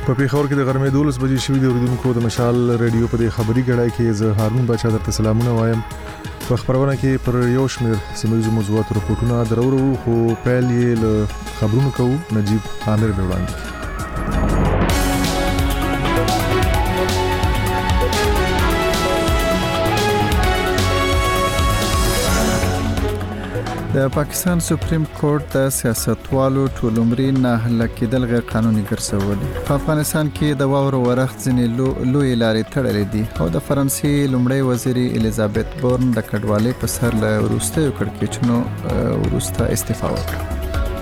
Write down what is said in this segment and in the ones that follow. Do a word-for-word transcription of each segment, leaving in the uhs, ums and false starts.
په پیښور کې د غرمې دولس بجې شوې د اوریدونکو د مشال ریډیو په خبري غړای کې زه هارون بچا درته سلامونه وایم. په خبرونه کې پر یو شمېر سیمایي موضوعات راپورټونه درورو خو پیل یې له خبرونو کوو. نجیب عامر به وړاندې. د پاکستان سپریم کورټ د سیاستوالو ټولمري نه حل کېدل غیر قانوني ګرځولي. په افغانستان کې د واورو ورښت ځینې لوی لارې تړلې دي او د فرانسې لومړی وزیري الیزابت بورن د کډوالۍ په سر له وروستیو کړکېچونو وروسته استعفا وکړه.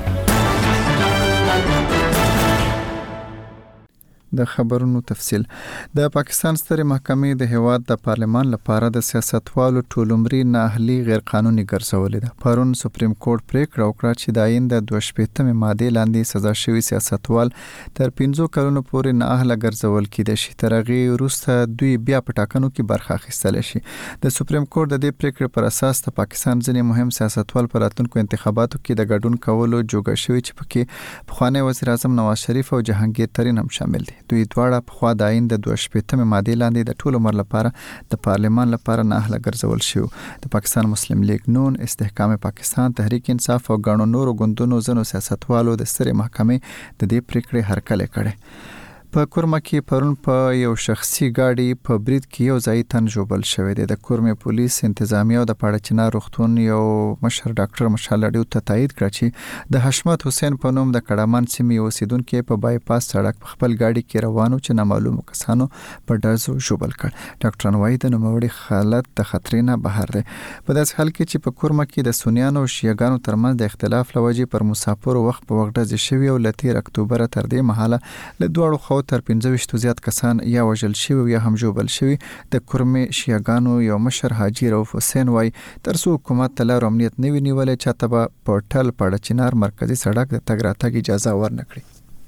د خبرونو تفصيل. د پاکستان سترې محکمې د هواد د پارلمان لپاره د سیاستوالو ټولمري ناهلي غیر قانوني ګرځولې ده. پرون سپریم کورټ پریکړه وکړه چې د آئین د دوه شپږمې ماده لاندې سزا شوی سیاستوال تر پنځه کلونو پورې نااهله ګرځول کېدای شي. تر هغه وروسته دوی بیا په ټاکنو کې برخه اخیستل شي. د سپریم کورټ د دې پریکړې پر اساس د پاکستان ځینې مهم سیاستوال په راتلونکو انتخاباتو کې د ګډون کولو جوګه شوی چې پکې پخوانی وزیر اعظم نواز شریف او جهانگیر ترین هم شامل دي. دوی دواړه په خوا د آئین د دوه شپږمې ماده لاندې د ټول عمر لپاره د پارلمان لپاره نااهله ګرځول شو. د پاکستان مسلم لیگ نون، استحکام پاکستان، تحریک انصاف او ګڼو نورو ګوندونو زنو سیاستوالو د سترې محکمې د دې پریکړې هرکلی کړي. په کورمه کې پرون په یو شخصي گاډي په برید کې یو ځای تن ژوبل شوی دی. د کورمه پولیس انتظامیه او د پاړچنا روغتون یو مشر ډاکټر مشال اډیو ته تایید کړ چې د حشمت حسین په نوم د کډامان سیمې اوسیدونکو په بای پاس سړک په خپل گاډي کې روانو چې نامعلومو کسانو په ډزو ژوبل کړ. ډاکټر وایي د نوموړي حالت د خطر نه بهر دی. په داسې حال کې چې په کورمه کې د سنیانو او شیعاګانو ترمنځ د اختلاف لوجې پر مسافر وخت په وخت ډزې شوي او ل تیر اکتوبر تر دې مهاله له دوړو خو تر پنځه ویشت زیات کسان یا وژل شوي یا هم ژوبل شوي. د کورمه شیعاګانو یو مشر حاجی رؤف حسین وایي تر څو حکومت ته لار امنیت نه وي نیولې چاته به پورټل پاړچنار مرکزی سړک د تګ راتګ اجازه ورنکړي.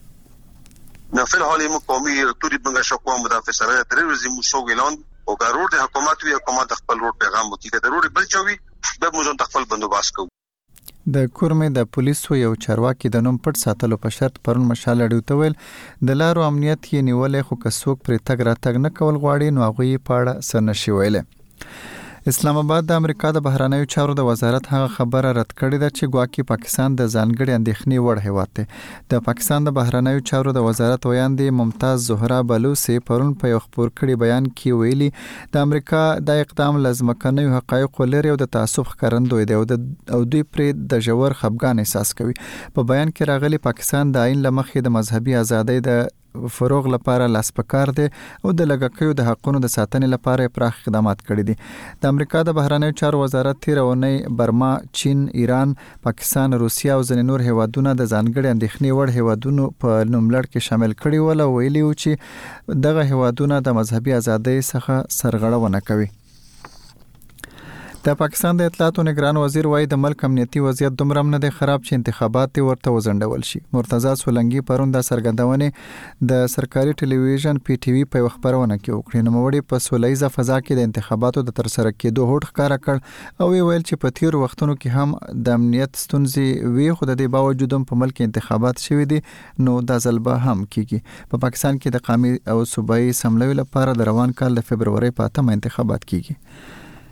نه فی الحال مو قومي توری بنګه شکوه مدافع سره تروریزم شوګلان او ګارور د حکومت وی حکومت خپل روډ پیغام وتی د روډ بل چوي د موږ خپل بندوبست کوو. د کورمه د پولیسو یو چارواکي د نوم پټ ساتلو په شرط پرون مشال اډیو ته ویل د لارو امنیت یې نیولې خو کڅوک پر تګ راتګ نه کول غواړي نو هغه یې پاړه سنشي ویل. اسلام آباد د امریکا د بهرانیو چارو د وزارت هغه خبره رد کړې ده چې ګواکې پاکستان د ځانګړي اندېښنې وړ هیواد دی. د پاکستان د بهرانیو چارو د وزارت ویاندې ممتاز زهرا بلوچي پرون په یو خبر کړي بیان کې ویلي د امریکا د اقدام لازمکنیو حقایق لري او د تعصب ښکارندوی دی او دوی پر د جوړ خپګان احساس کوي. په بیان کې راغلي پاکستان د آئین لمخې د مذهبي ازادۍ د فروغ لپاره لاس پکار دي او د لګکیو د حقونو د ساتنې لپاره پراخ اقدامات کړي دي. د امریکا د بهرانیو چارو وزارت تیر اونۍ برما، چین، ایران، پاکستان، روسیا او ځینې نور هیوادونه د ځانګړي اندېښنې وړ هیوادونو په نوملړ کې شامل کړي ول او ویلي و چې دغه هیوادونه د مذهبي ازادۍ څخه سرغړونه کوي. د پاکستان د اطلاعات او نگران وزیر وایي د ملک امنیتي وضعیت دومره نه دی خراب چې انتخابات ورته وزندول شي. مرتضی سولنګي پرون د سرګردونې د سرکاري ټلویزیون پی ټي وی په خبرونه کې وکړي. نو وړي په سولېزه فضا کې د انتخاباتو د تر سره کېدو هوډ ښکارا کړ او ویل چې په تیر وختونو کې هم د امنیت ستونزې وی خو د دې باوجود هم په ملک انتخابات شوي دي نو د ځلبه هم کیږي. په پاکستان کې د قومي او صوبایي سملوي لپاره د روان کال د فبرवरी په اتمه انتخابات کیږي.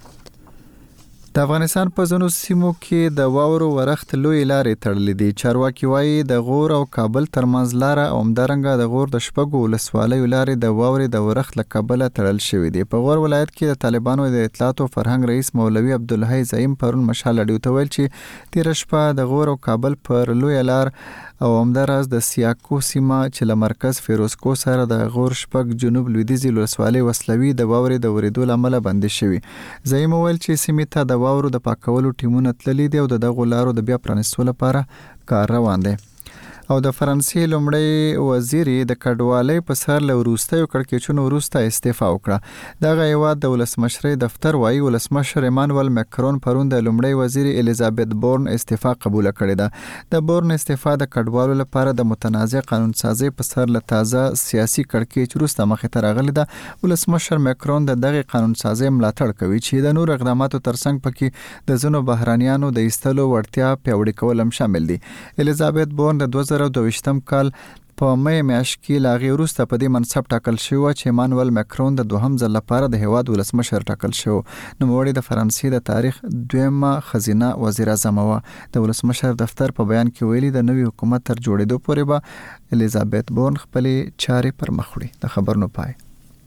د افغانستان په ځینو سیمو کې د واورو ورښت لوی لارې تړلې دي. چارواکي وایي د غور او کابل ترمنځ لاره او همدارنګه د غور د شپږو ولسوالیو لارې د واورې د ورښت له کبله تړل شوې دي. په غور ولایت کې د طالبانو د اطلاعات او فرهنګ رئیس مولوي عبدالحی زعیم پرون مشال اډیو ته ویل چې تیر شپه د غور او کابل پر لوی لار او همداراز د سیاکو سیمه چې له مرکز فیروزکو سره د غور شپږ جنوب لویدیځي ولسوالۍ وسلوي د واورې د ورېدو لامل بندي شوي. زعیم ویل چې سیمې ته د واورو د پاکولو ټیمونه تللي دي او د دغو لارو د بیا پرانیستو لپاره کار روان دی. او د فرانسې لومړی وزیر د کډوالۍ په سر له وروستیو کړکېچونو وروسته استعفا وکړه. دغه هیواد د ولسمشرۍ دفتر وایي ولسمشر ایمانوئل مکرون پرون د لومړی وزیر الیزابت بورن استعفا قبول کړې ده. د بورن استعفا د کډوالو لپاره د متنازع قانون سازي په سر له تازه سیاسي کړکېچ وروسته مخې ته راغلی ده. ولسمشر مکرون د دغه قانون سازي ملاتړ کوي چې د نور اقداماتو ترڅنګ پکې د ځینو بهرانيانو د ایستلو وړتیا پیاوړې کول هم شامل دي. الیزابت بورن د دوه زره دوه ویشتم کال په مې میاشت کې لا غي وروسته په دې منصب ټاکل شو چې مانویل ماکرون د دوهم ځل لپاره د هیواد ولسمشر ټاکل شو. نو وړي د فرانسې د تاریخ دویمه خزینه وزیر اعظم و. د ولسمشر دفتر په بیان کې ویلي د نوي حکومت تر جوړېدو پورې به الیزابت بورن خپل چارې پر مخ وړي. د خبر نو پای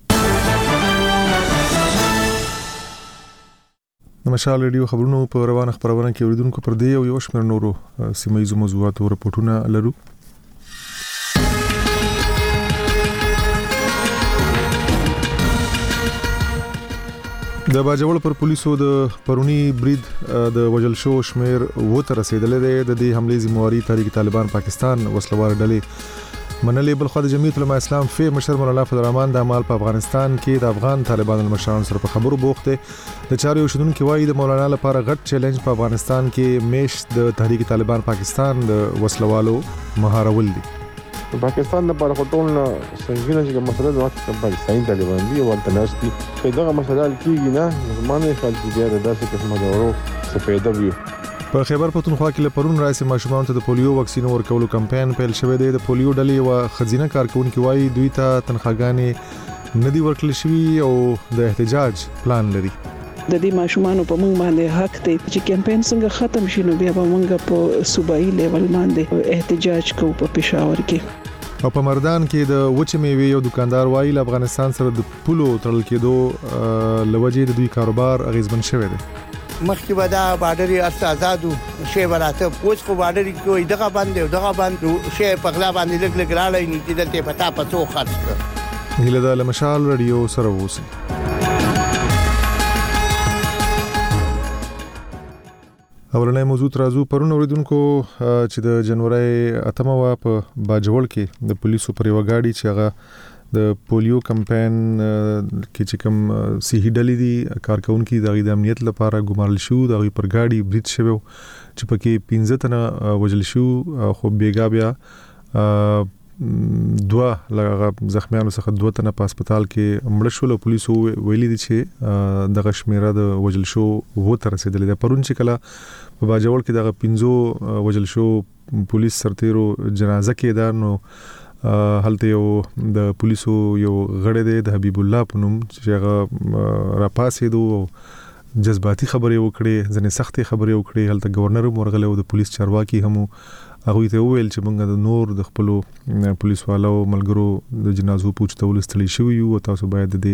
د مشال ریډیو خبرونو په روانه خبرونه کې اوریدونکو پر دې او یو شمېر نورو سیمایي موضوعاتو راپورټونه لرو. د باجوړ پر پولیسو د پرونی برید د وجل شو شمیر و تر رسیدلې ده. د دې حمله ذمہواری تحریک طالبان پاکستان وسلوار ډلې منلې، بل خو د جمعیت علماء اسلام فی مشر مولانا فضل الرحمن د عمل په افغانستان کې د افغان طالبان المشران سره په خبرو بوخت دي. د چارو شودون کې وایي د مولانا لپاره غټ چیلنج په افغانستان کې میش د تحریک طالبان پاکستان د وسلوالو مهارول دي. پاکستان لپاره خطون څنګه چې مسله د وخت په پاکستان طالبان دی او تناستی په دغه مسله کېږي نه زمانه خپل دي د داسې قسمه دورو سپیده وي. په خیبر پختونخوا کې له پرون راځي ماشومان ته د پولیو واکسین ورکولو کمپاین پیل شوی دی. د پولیو ډلې او خزینه کارکونکو وایي دوی ته تنخواګانې ندي ورکړل شوی او د احتجاج پلان لري. د دې ماشومان په موږ باندې حق دی چې کمپاین څنګه ختم شي نو بیا به موږ په صوبایي لیول باندې احتجاج کوو په پېښور کې. او په مردان کې د وچې میوې یو دکاندار وایي له افغانستان سره د پولو تړل کېدو لوجې د دوی کاروبار اغیزمن شوی دی. مخکې به دا بارډري ارڅ آزادو شی براته اوس خو بارډري کوي دغه باندې دغه باندې شی په غلا باندې لګ لګ راړی نه چې دلته پتا پڅو خرڅ کړ. هله د مشال رادیو سره ووسی. اولنې موضوع ترازو پرون اوریدونکو چې د جنوري اتمه وا په باجوړ کې د پولیسو پر یو غاډي چې هغه د پولیو کمپاین کې چې کوم صحیح ډلې دي کارکونکو د امنیت لپاره ګمارل شو د پر غاډي برید شوی چې پکې پنځه تنه وجل شو خو بیګا بیا دوا لغه زخمیانو څخه دوه تنه په هسپتال کې مړ شول. پولیسو ویلي دي چې د غشمیره د وجل شو و تر رسیدلې ده. پرون چې کله په باجوړ کې د پنځو وجل شو پولیس سرتیرو جنازه کې ده نو هلته یو د پولیسو یو غړی دی د حبیب الله په نوم چې هغه راپاسې دو جذباتي خبرې وکړې ځنې سختې خبرې وکړې. هلته گورنر مرغله او د پولیس چارواکي هم هغه ته وویل چې موږ د نور د خپل پولیس والو ملګرو د جنازو پوښتنه ولستړي شو یو تاسو باید د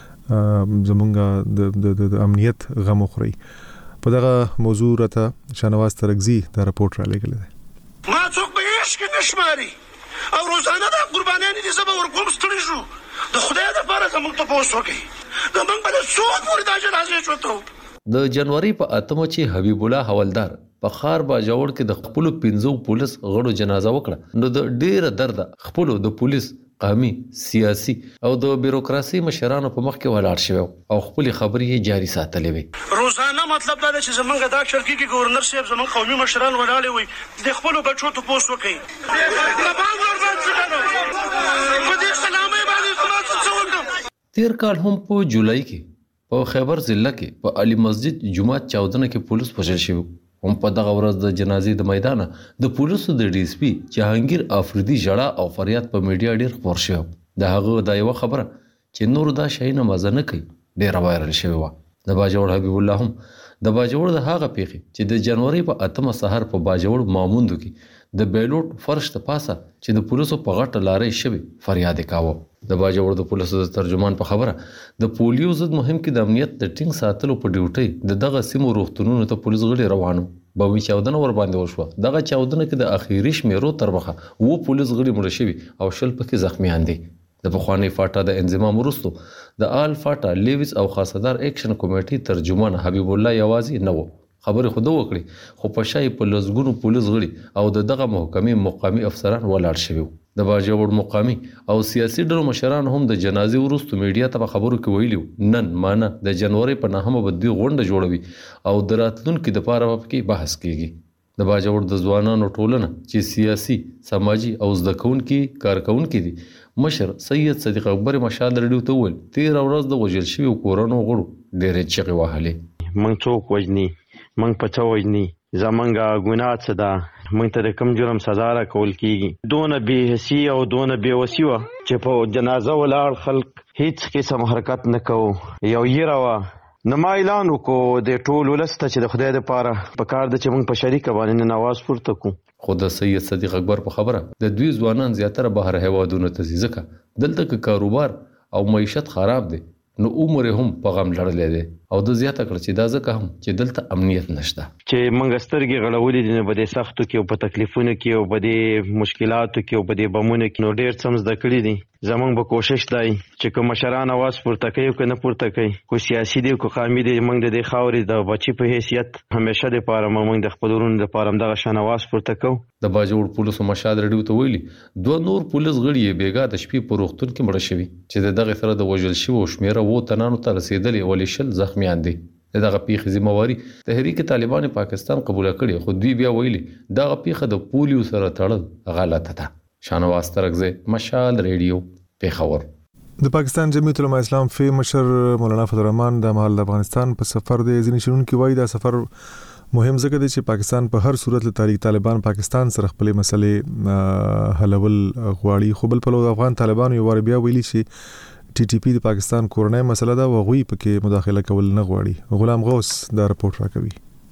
زمونږ د امنیت غم خوري. په دغه موضوع راته شانواز ترغزي دا راپورټ را لګل دی. ما څوک به هیڅ کې نشماري او روزانه د قربانیانو دي زبر ورکوم ستړي شو د خدای د لپاره زموږ ته پوسټ وکړي د موږ په څو پورې د جنازې شوته. د جنوري په اتمه چې حبیب الله حوالدار په خار باجوړ کې د خپل پنځو پولیس غړو جنازه وکړه نو د ډیره درد خپل د پولیس قومي سیاسي او د بیروکراسي مشرانو په مخ کې ولاړ شوی او خپل خبرې جاري ساتلې وي. روزانه مطلب دا چې زمونږ د چرګي کې گورنر صاحب زمونږ قومي مشران ولاړ وي د خپل بچو ته پوسټ وکړي. تیر کال هم په جولای کې په خیبر ضلع کې په علي مسجد جمعه چاودنه کې پولیس وژل شوی. هم په دغه ورځ د جنازې د میدان د پولیسو د ډي اس پی جهانگیر افریدي جړه او فریاد په میډیا ډیر خبر شو. د هغه د یو خبره چې نور دا شي نه مزه نه کوي ډیر وایرل شوی و. د باجوړ حبیب الله هم د باجوړ د هغه پیخي چې د جنوري په اتمه سحر په باجوړ ماموندو کې د بیلوټ فرش ته پاسه چې د پولیسو په غټه لارې شوی فریاد کاوه. د باجوړ د پولیسو د ترجمان په خبره د پولیو ضد مهم کې د امنیت د ټینګ ساتلو په ډیوټي د دغه سیمو روغتونونو ته پولیس غړي روانو به وی چاودنه ور باندې وشو. دغه چاودنه کې د اخیری شمیرو تر مخه وو پولیس غړي مړ شوی او شل پکې زخمیان دي. د بخوانی فاټا د انضمام وروسته د آل فاټا لیویس او خاصدار اکشن کمیټې ترجمان حبیب الله یوازې نه وو خبرې خود وکړي خو په شای په لزګونو پولیس غړي او د دغه محکمې مقامي افسران ولاړ شوی. د باجوړ مقامي او سیاسي ډلو مشران هم د جنازې وروسته میډیا ته خبرو کې ویلي نن مانه د جنوري په نهمه بدوی غونډه جوړوي او د راتلونکو د پاره په بحث کیږي. د باجوړ د ځوانانو ټولنه چې سیاسي سماجی او زدکونکو کارکونکو دي مشر سید صدیق اکبر مشال رډیو ته ول تیر ورځ د وژل شوی کورونو غړو ډېر چغې وهلې. من څوک وجني من پچا وجني زمونږه ګناه څه ده موږ ته د کم جرم سزا را کول کیږي. دونه بې حسی او دونه بې وسی وه چې په جنازه ولاړ خلک هیڅ قسم حرکت نه کوو. یو یره وه. نو ما اعلان وکړو د ټول ولس ته چې د خدای دپاره په کار ده چې موږ په شریکه باندې نن اواز پورته کړو. خو د سید صدیق اکبر په خبره د دوی ځوانان زیاتره بهر هیوادونو ته ځي، ځکه دلته که کاروبار او معیشت خراب دی نو عمر هم په غم لړلی دی او د زیاته کړ چې دا ځکه هم چې دلته امنیت نشته. چې موږ سترګې غړولې دي نو په دې سختو کې او په تکلیفونو کې او په دې مشکلاتو کې او په دې بمونو کې نو ډېر څه زده کړي دي. زمونږ به کوشش دی چې که مشران اواز پورته کوي او که نه پورته کوي، کو سیاسي دی کو قومي دی، موږ د دې خاورې د بچي په حیثیت همیشه دپاره موږ د خپل ورونو دپاره همدغه شان اواز پورته کوو. د باجوړ پولیسو مشال رډیو ته ویلي دوه نور پولیس غړي یې بېګا د شپې په روغتون کې مړه شوي چې د دغې سره د وژل شویو شمېره اووه تنانو ته رسېدلې، ولې شل زخمیان دي. د دغه پیښې ذمہواري تحریک طالبان پاکستان قبول کړي، خو دوی بیا ویلي دغه پیښه د پولیو سره تړل غلطه ده. شانواز ترکزی، مشال ریډیو، پیښور. د پاکستان جمعیت العلماء اسلام فی مشر مولانا فضل الرحمن د مهال د افغانستان په سفر د ځینې شنونکي وایي دا سفر مهم ځکه دی چې پاکستان په هر صورت له تحریک طالبان پاکستان سره خپلې مسلې حلول غواړي. خو بل پلو د افغان طالبانو یو وار بیا ویلي چې ټي ټي پی د پاکستان کورنۍ مسله ده او هغوی پکې مداخله کول نه غواړي. غلام غوث دا رپورټ راکوي.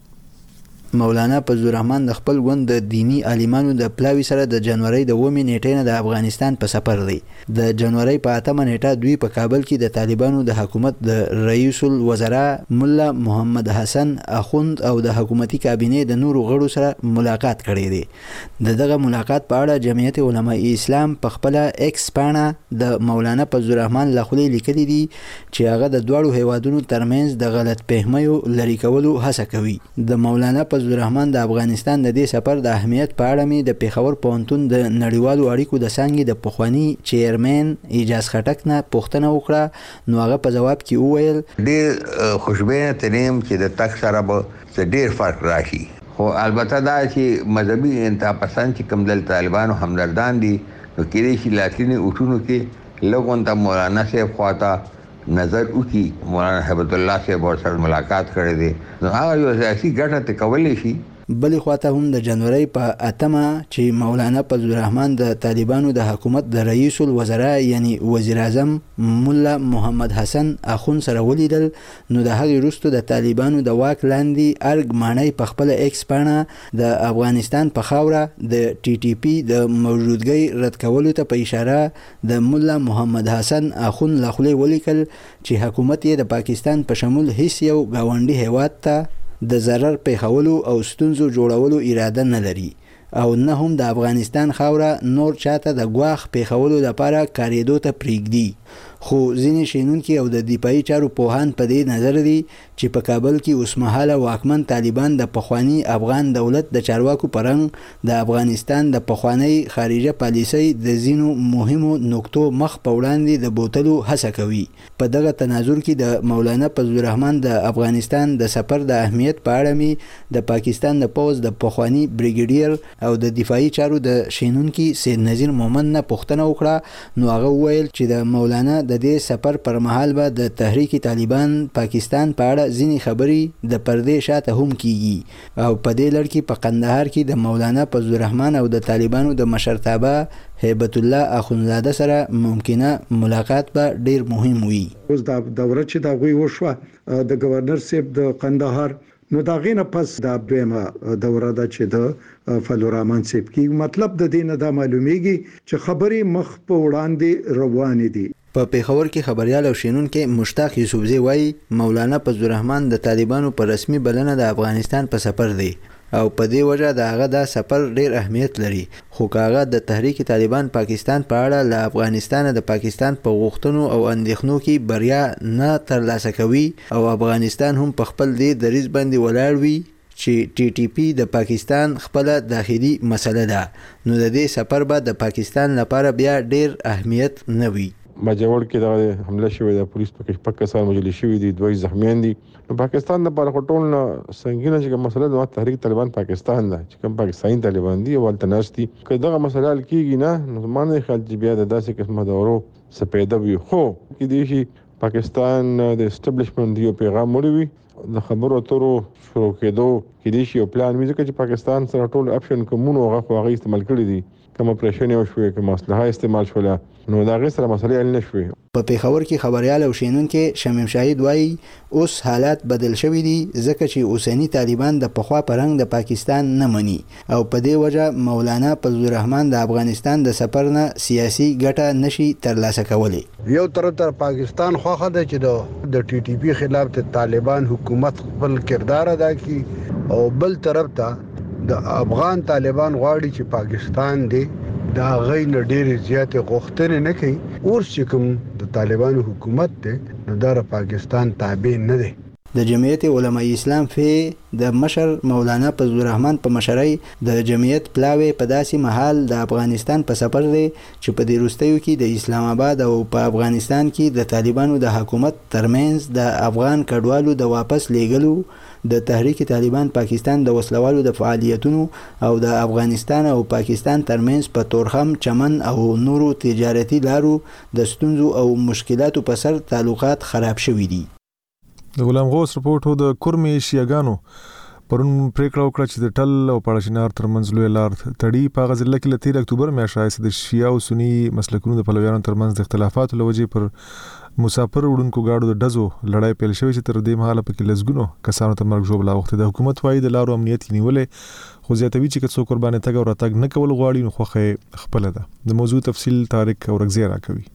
مولانا فضل الرحمن د خپل ګوند د دینی عالمانو د پلاوي سره د جنوري د اوومې نیټې نه د افغانستان په سفر دی. د جنوري په اتمه نیټه دوی په کابل کې د طالبانو د حکومت د رئیس الوزرا مولا محمد حسن اخوند او د حکومتي کابینې د نورو غړو سره ملاقات کړی دی. د دغه ملاقات په اړه جمعیت علماء اسلام په خپل ایکس پاڼه د مولانا فضل الرحمن لخوا لیکلي دي چې هغه د دواړو هیوادونو ترمنځ د غلط فهمیو لرې کولو هڅه کوي. د مولانا فضل الرحمن د افغانستان د دې سفر د اهمیت په اړه مې د پیښور پوهنتون د نړیوالو اړیکو د څانګې د پخواني چیرمن اجاز خټک نه پوښتنه وکړه، نو هغه په جواب کې وویل ډېر خوشبینه تریم چې د تک سره به ډېر فرق راشي، خو البته دا چې مذهبي انتها پسند چې کوم دل طالبانو همدردان دي نو کېدای شي لاتینې اټونو کې لږ مولانا صاحب خواته نظر وکي. مولانا هیبت الله صاحب ورسره ملاقات کړی دی نو هغه یو سیاسي ګټه ته کولی شي. بلې خواته هم د جنوري په اتمه چې مولانا فضل الرحمن د طالبانو د حکومت د رئیس الوزرا یعنی وزیر اعظم مولا محمد حسن اخوند سره ولیدل، نو د هغې وروسته د طالبانو د واک لاندې ارګ ماڼۍ په خپله ایکس پاڼه د افغانستان په خاوره د ټي ټي پی د موجودګۍ رد کولو ته په اشاره د مولا محمد حسن اخوند له خولې ولیکل چې حکومت یې د پاکستان په شمول هیڅ یو ګاونډي هیواد ته د ضرر پیښولو او ستونزو جوړولو اراده نه لري او نه هم د افغانستان خاوره نور چاته د ګواښ پیښولو لپاره کارېدو ته پرېږدي. خو ځینې شنونکي او د دفاعي چارو پوهان په دې نظر دي چې په کابل کې اوسمهاله واکمن طالبان د پخواني افغان دولت د چارواکو په رنګ د افغانستان د پخوانۍ خارجه پالیسۍ د ځینو مهمو نقطو مخ په وړاندې د بوتلو هڅه کوي. په دغه تناظر کې د مولانا فضل الرحمن د افغانستان د سفر د اهمیت په اړه مې د پاکستان د پوځ د پخواني بریګیډیر او د دفاعي چارو د شنونکي سید نذیر مومن نه پوښتنه وکړه، نو هغه وویل چې د مولانا د دې سفر پر مهال به د تحریک طالبان پاکستان په اړه ځینې خبرې د پردې شاته هم کیږي او په دې لړ کې په قندهار کې د مولانا فضل الرحمن او د طالبانو د مشرتابه هیبت الله اخوندزاده سره ممکنه ملاقات به ډیر مهم وي. اوس دا دوره چې دا غوي وشوه د گورنر صاحب د قندهار نو دا غینه پس دا دویمه دوره ده چې د فضل الرحمن صاحب کې مطلب د دینه دا معلومیږي چې خبرې مخ په وړاندې روانې دي. په پیښور کې خبريال او شینونکي مشتاق یوسفزی وایي مولانا فضل الرحمن د طالبانو پر رسمي بلنه د افغانستان په سفر دی او په دې وجه د هغه دا سفر ډیر اهمیت لري، خو کاغه د تحریک طالبان پاکستان په اړه له افغانستان د پاکستان په غوښتنو او اندېښنو کې بریا نه ترلاسه کوي او افغانستان هم په خپل دې دریځ باندې ولاړ وي چې ټي ټي پی د پاکستان خپل داخلي مسله ده، نو د دې سفر به د پاکستان لپاره بیا ډیر اهمیت نه وي. باجوړ کې د حمله شوې د پولیس په کې شپږ کسان وژل شوي دي، دوی زخمیان دي. نو پاکستان د لپاره ټول سنگینه چې مسله د تحریک طالبان پاکستان ده چې کوم پاکستاني طالبان دي او التناستي که دغه مسله حل کیږي نه نو زمانه خلک بیا د داسې قسمه دورو سپیده وي، خو کې دي شي پاکستان د اسټابلیشمنت یو پیغام وړي د خبرو اترو شروع کېدو کې د شی پلان ویزه چې پاکستان سره ټول اپشن کومونو هغه هغه استعمال کړی دي کوم اپریشن یو شوی کوم اصلاح استعمال شول نو دا غي سره مسلې حل نشوي. په پیښور کې خبريال او شینونکو شمیم شاهد وایي اوس حالات بدل شوي دي ځکه چې اوسنی طالبان د پخوا پرنګ د پاکستان نه مني او په دې وجه مولانا فضل الرحمن د افغانستان د سفر نه سیاسي ګټه نشي ترلاسه کولی. یو طرف تر پاکستان خوخه ده چې د ټي ټي پی خلاف د طالبان حکومت خپل کردار ادا کړي او بل طرف ته د افغان طالبان غواړي چې پاکستان دی دا غي نه ډېر زیات غوښتنه نه کوي اوس چې کوم د طالبانو حکومت دی نو دا پاکستان تابع نه دی. د جمعیت علماء اسلام فی د مشر مولانا فضل الرحمن په مشرۍ د جمعیت پلاوی په داسې محل د افغانستان په سفر دی چې په دې وروستیو کې د اسلام آباد او په افغانستان کې د طالبانو د حکومت ترمنځ د افغان کډوالو د واپس لیږلو د تحریک طالبان پاکستان د وسلوالو د فعالیتونو او د افغانستان او پاکستان ترمنځ په تورخم چمن او نورو تجارتي لارو د ستونزو او مشکلاتو په سر تعلقات خراب شوي دي. د غلام غوث رپورټ هو د کورمې شیاګانو پرون پریکړه وکړه چې د ټل او پړاشینار ترمنځ لوی لار تړي په غزل کې ل تیر اکتوبر میاشتې د شیعه او سنی مسلکونو د پلویانو ترمنځ د اختلافاتو لوجې پر مسافر وړونکو گاډو د ډزو لړۍ پیل شوې چې تر دې مهاله پکې لزګونو کسانو ته مرګ ژوبلا وخت د حکومت وايي د لارو امنیت نیولې خو زیاتوي چې څوک قرباني تګ او راتګ نه کول غواړي نو خوخه خپل ده. د موضوع تفصیل طارق اورغزی راکوي.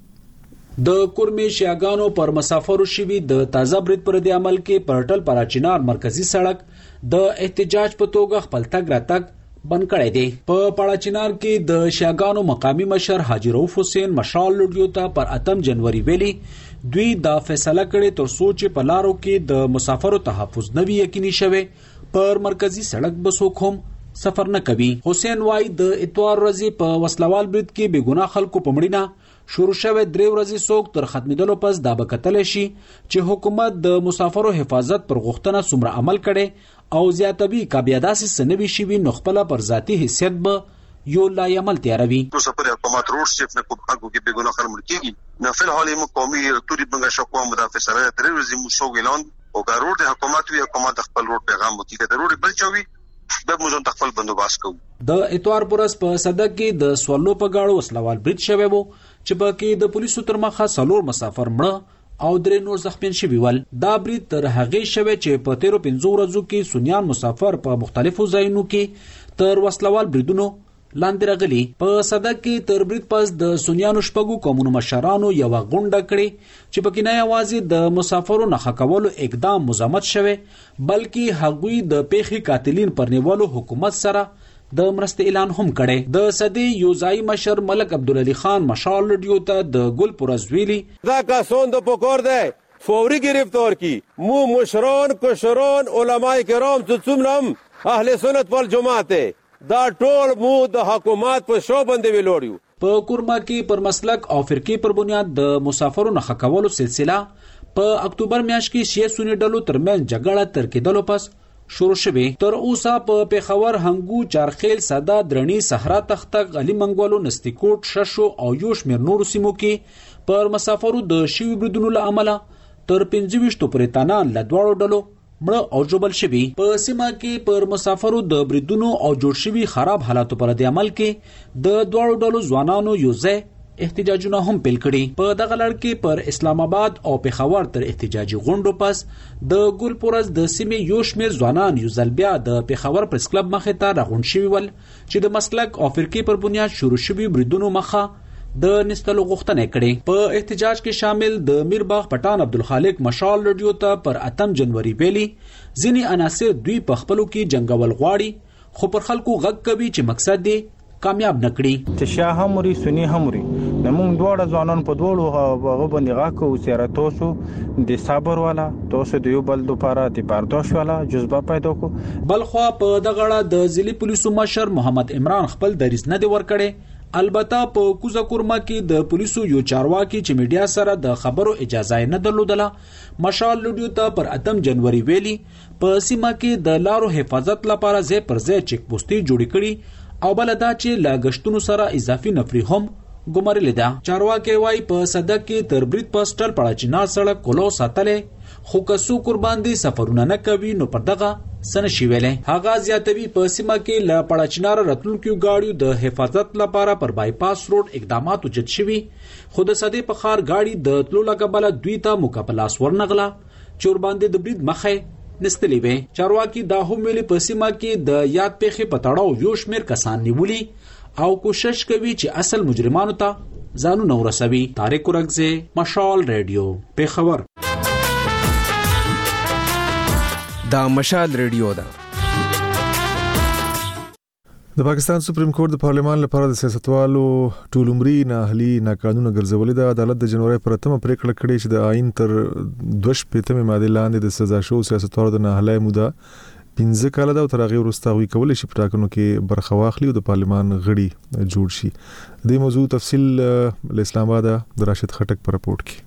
د کورمې شیاګانو پر مسافرو شوي د تازه برید پر د عمل کې پرټل پراچینار مرکزی سړک د احتجاج په توګه خپل تګ راتګ بند کړی دی. په پړاچینار کې د شیاګانو مقامی مشر حاجی رؤف حسین مشال لډیو ته پر اتم جنوري ویلي دوی دا فیصله کړې تر څو چې په لارو کې د مسافرو تحفظ نه وي یقیني شوی پر مرکزی سړک به څوک هم سفر نه کوي. حسین وای د اتوار ورځې په وسلوال برید کې بې ګناه خلکو په مړینه شروع شوه درې ورځې څوک تر ختمېدلو پس دا به کتلی شي چې حکومت د مسافرو حفاظت پر غوښتنه څومره عمل کړي او زیاتوي که بیا داسې څه نه وي شوي نو خپله پر ذاتي حیثیت به یو لای عمل تیاروي. مسافر حکومت روډ سیف نه کوم حقو کې بې ګناه خلک مړ کېږي نه فی الحال مو قومي توري بنګا شکوا مدافع سره تروریزم مسوګ اعلان او که روډ د حکومت وي حکومت خپل روډ پیغام وتی که د روډ بل چوي د موږ خپل بندوبست کوو. د اتوار پرس په صدق کې د سوالو په گاړو وسلوال برید شوی وو چې په کې د پولیسو تر مخه څلور مسافر مړه او درې نور زخمیان شوي ول. دا برید تر هغې شوی چې په تیرو پنځو ورځو کې سنیان مسافر په مختلفو ځایونو کې تر وسلوال بریدونو لاندې راغلي. په صدق کې تر برید پس د سنیانو شپږو قومونو مشرانو یوه غونډه کړې چې پکې نه یوازې د مسافرو نښه کولو اقدام مزاحمت شوی بلکې هغوی د پیښې قاتلین پر نیولو حکومت سره د مرستې اعلان هم کړي. د صدې یوزای مشر ملک عبدالعلی خان مشال لډیو ته د ګل پرز ویلي دا کسان د پکار ده فوری گرفتار کی مو مشران کشران علماء کرام څومره اهل سنت والجماعت دا ټول مو د حکومت په شو باندې ویلوړیو. په کورما کې پر مسلک او فرقې پر بنیاد د مسافرو نښه کولو سلسله په اکتوبر میاشت کې شیعه سنی ډلو ترمنځ جګړه تر کېدلو پس شروع شوه. تر اوسه په پیښور، هنګو، چارخیل، صدا، درنی، صحرا تختق، علي منګولو، نستیکوټ، ششو او یو شمېر نورو سیمو کې پر مسافرو د شوي بریدونو له امله تر پنځه ویشتو پورې تنان له دواړو ډلو مړه او ژوبل شوي. په سیمه کې پر مسافرو د بریدونو او جوړ شوي خراب حالاتو پر د عمل کې د دواړو ډلو ځوانانو یو ځای احتجاجونه هم پیل کړي. په دغه لړ کې پر اسلام آباد او پیښور تر احتجاجي غونډو پس د ګل پورز د سیمې یو شمېر ځوانان یو ځل بیا د پیښور پریس کلب مخې ته راغونډ شوي ول چې د مسلک او فرقې پر بنیاد شروع شوي بریدونو مخه د نستلو غوښتنه کړي. په احتجاج کې شامل د میرباغ پټان عبدالخالق مشال رډیو ته پر اتم جنوري ویلي ځینې عناصر دوی په خپلو کې جنګول غواړي خو پر خلکو غږ کوي چې مقصد دی کامیاب نکړي. چې شاه هم مري سنی هم مري نو موږ دواړه ځوانان په دواړو هغه باندې غاکو سره توسو د صبر والا توسو د یو بل لپاره د برداشت والا جذبه پیدا کو. بلخوا په دغه اړه د ضلعي پولیسو مشر محمد عمران خپل دریځ نه دی ورکړی. البته په کوزه کورما کې د پولیسو یو چارواکي چې میډیا سره د خبرو اجازه نه درلودله مشال لډیو ته پر اتم جنوري ویلي په سیمه کې د لارو حفاظت لپاره ځای پر ځای چیک پوسټي جوړې کړي او بل دا چې لا غشتونو سره اضافي نفري هم ګمارلې ده. چارواکي وايي په صدک کې تر برید پاسټل پړاچینا سړک کولو ساتلې، خو که څوک قربان دي سفرونه نه کوي نو پر دغه سن شي ویلې. هغه زیاتوي په سیمه کې له پړاچینار راتلونکو گاډیو د حفاظت لپاره پر بایپاس روډ اقدامات وجد شوي، خو د صدې په خار گاډي د تلو لګبله دوی ته مقابلاس ورنغله چور باندې د برید مخه نستلې وي. چارواکي دا هم ویلي په سیمه کې د یاد پیښې په تړاو یو شمېر کسان نیولي او کوشش کوي چې اصل مجرمانو ته ځانونه ورسوي. طارق ورغزه، مشال ریډیو، پیښور. دا مشال ریډیو ده. د پاکستان سپریم کورټ د پارلمان لپاره د سیاستوالو ټول عمري نااهلي ناقانونه ګرځولې ده. عدالت د جنوري پر اتمه پریکړه کړې چې د آئین تر دوه شپېتمې ماده لاندې د سزا شو سیاستوالو د نااهلۍ موده پنځه کاله ده او تر هغې وروسته هغوی کولی شي په ټاکنو کې برخه واخلي او د پارلمان غړي جوړ شي. د موضوع تفصیل له اسلام آباد د راشد خټک په رپورټ کې.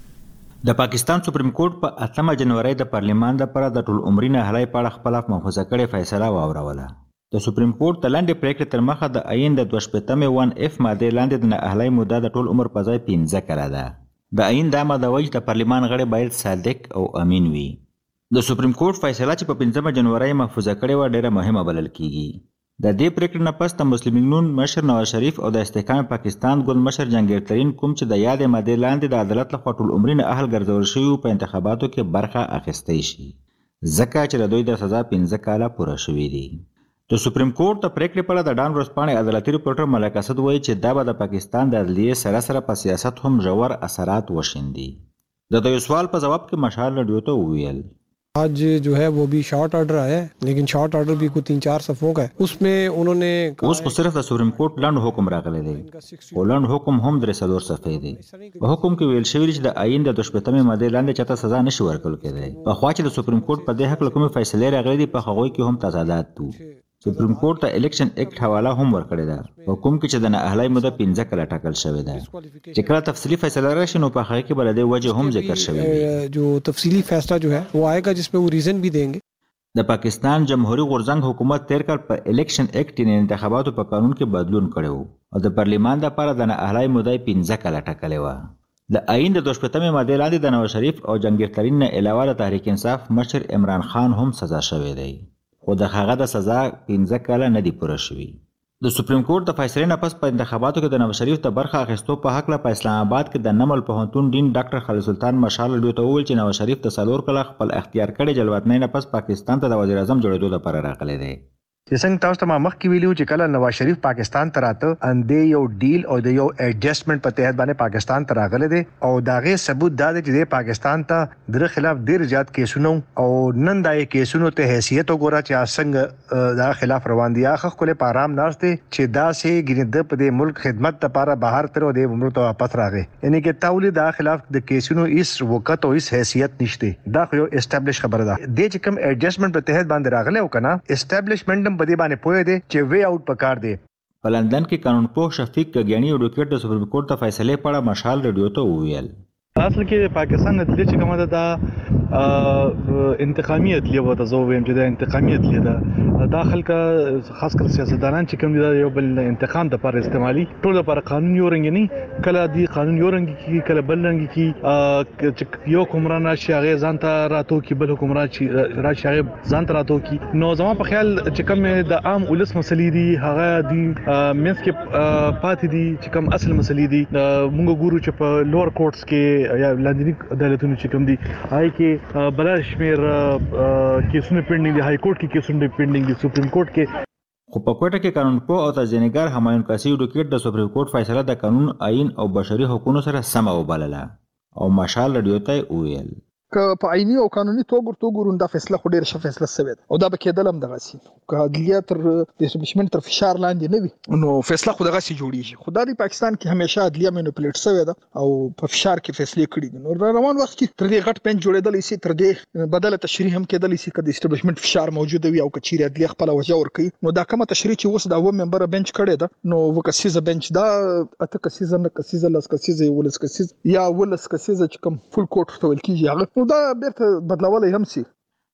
د پاکستان سپریم کورټ په اتمه جنوري د پارلمان لپاره د ټول عمري نااهلۍ په اړه خپله محفوظه کړې فیصله واوروله. د سپریم کورټ د لاندې پریکړې تر مخه د آئین د دوه شپېتمې ون اف ماده لاندې د نااهلۍ موده د ټول عمر په ځای پنځه کاله ده. د آئین دا ماده وایي چې د پارلمان غړي باید صادق او امین وي. د سپریم کورټ فیصله چې په پنځمه جنوري محفوظه کړې وه ډېره مهمه بلل کیږي. د دې پریکړې نه پس د مسلم لیگ نون مشر نواز شریف او د استحکام پاکستان ګوند مشر جهانګیر ترین کوم چې د یادې مادې لاندې د عدالت لخوا ټول عمري نااهل ګرځول شوي په انتخاباتو کې برخه اخیستی شي، ځکه چې د دوی د سزا پنځه کاله پوره شوي دي. د سپریم کورټ د پریکړې په اړه د ډان ورځپاڼې عدالتي ریپورټر ملک اسد وایي چې دا به د پاکستان د عدلیې سره سره په سیاست هم ژور اثرات وشیندي. د یو سوال په جواب کې مشال رادیو ته وویل आज जो है वो भी शॉर्ट ऑर्डर आया है, लेकिन शॉर्ट ऑर्डर भी कुछ तीन चार सफों का है. उसमें उन्होंने اوس خو صرف د سپریم کورټ لاندې حکم راغلی دی او لاندې حکم هم درې څلور صفحې دی. په حکم کې ویل شوي چې د آئین د دوه شپېتمې مادې لاندې چاته سزا نشي ورکول کېدی. پخوا چې د سپریم کورټ په دې هکله کومې فیصلې راغلي دي په هغوی کې هم تضادات دي. سپریم کورټ ته الیکشن ایکټ حواله هم ورکړې ده په کوم کې چې د نااهلۍ موده پنځه کاله ټاکل شوې ده. چې کله تفصیلي فیصله راشي نو په هغې کې به د دې وجې هم ذکر شوی وي. جو تفصیلی فیصله جو ہے وہ آئے گا جس میں وہ ریزن بھی دیں گے. د پاکستان جمهوریت غورځنګ حکومت تیر کال په الیکشن ایکټ یعنې انتخاباتو په قانون کې بدلون کړی و او د پارلمان لپاره د نااهلۍ موده پنځه کاله ټاکلې وه. د آئین د دوه شپېتمې مادې لاندې د نواز شریف او جهانګیر ترین نه علاوه د تحریک انصاف مشر عمران خان هم سزا شوی دی، خو د هغه د سزا پنځه کاله نه دي پوره شوي. د سپریم کورټ د فیصلې نه پس په انتخاباتو کې د نواز شریف د برخه اخیستو په هکله په اسلام آباد کې د نمل پوهنتون ډین ډاکټر خالد سلطان مشال رادیو ته وویل چې نواز شریف د څلور کاله خپل اختیار کړی جلواتنۍ نه پس پاکستان ته د وزیر اعظم جوړېدو لپاره راغلی دی. چې څنګه تاسو ته ما مخکې ویلي وو چې کله نواز شریف پاکستان ته راته اندې یو ډیل او د یو ایډجسټمنټ په تحت باندې پاکستان ته راغلی دی او د هغې ثبوت دا دی چې د پاکستان ته در خلاف ډېر زیات کیسونه او نن دا یې کیسونو ته حیثیت وګوره چې څنګه د خلاف روان دي. هغه ښکلی په ارام ناست دی چې داسې ګینې ده په دې ملک خدمت لپاره بهر تر او دې عمرو ته واپس راغی، یعنې کې تا ولې د خلاف د کیسونو هېڅ وقت او هېڅ حیثیت نشته. دا خو یو اسټابلش خبره ده. دې چې کوم ایډجسټمنټ په تحت باندې راغلی و که نه اسټابلشمنټ هم په دې باندې پوهې دی چې وی آوټ پکار دی. په لندن کې قانونپوه شفیق کګیاني ایډوکیټ د سپریم کورټ د فیصلې په اړه مشال رادیو ته وویل اصل کې پاکستان عدلیه چې کومه ده دا انتقامي عدلیه وته زه وایم چې دا انتقامي عدلیه ده. دا خلک خاص کر سیاستدانان چې کوم دي دا یو بل انتقام د لپاره استعمالي ټول لپاره قانون یو رنګ نه کله دی قانون یو رنګ کی کله بل رنګ کی یو حکمران راشي هغه ځان ته راتو کی بل حکمران راشي هغه ځان ته راتو کی. نو زما په خیال چې کوم د عام ولس مسلې دي هغه دی مینس کې پاتې دي چې کوم اصل مسلې دي موږ ګورو چې په لوور کورټس کې یا لاندنی عدالتونو چې کوم دي هاي کې بل شمیر کیسونه پینډینګ دي، هاي کورټ کې کیسونه پینډینګ دي، سپریم کورټ کې. خو په کوټه کې قانونپوه او تجزیه‌نګار همایون کاسي ایډوکیټ د سپریم کورټ فیصله د قانون، آئین او بشري حقوقو سره سمه وبلله او مشال رادیو ته وویل که په آئینی او قانوني توګه ورته دا فیصله خو ډېره ښه فیصله سوې ده او دا به کېدل هم دغسې که عدلیه تر د اسټبلیشمنټ تر فشار لاندې نه وي نو فیصله خو دغسې جوړېږي. خو دا د پاکستان کې همیشه عدلیه مینوپولیټ سوې ده او په فشار کې فیصلې کړي دي. نو روان وخت کې تر دې غټ بینچ جوړېدلی شي، تر دې بدله تشریح هم کېدلی شي که د اسټبلیشمنټ فشار موجوده وي او که چیرې عدلیه خپله وجه ورکوي. نو دا کومه تشریح چې اوس دا اووه ممبره بینچ کړې ده نو اووه کسیزه بینچ دا اته کسیزه نه کسیزه لس کسیزه یولس کسیزه یا اوولس کسیزه چې کوم فول کورټ ورته ویل کېږي هغه نو دا بېرته بدلولی هم سي.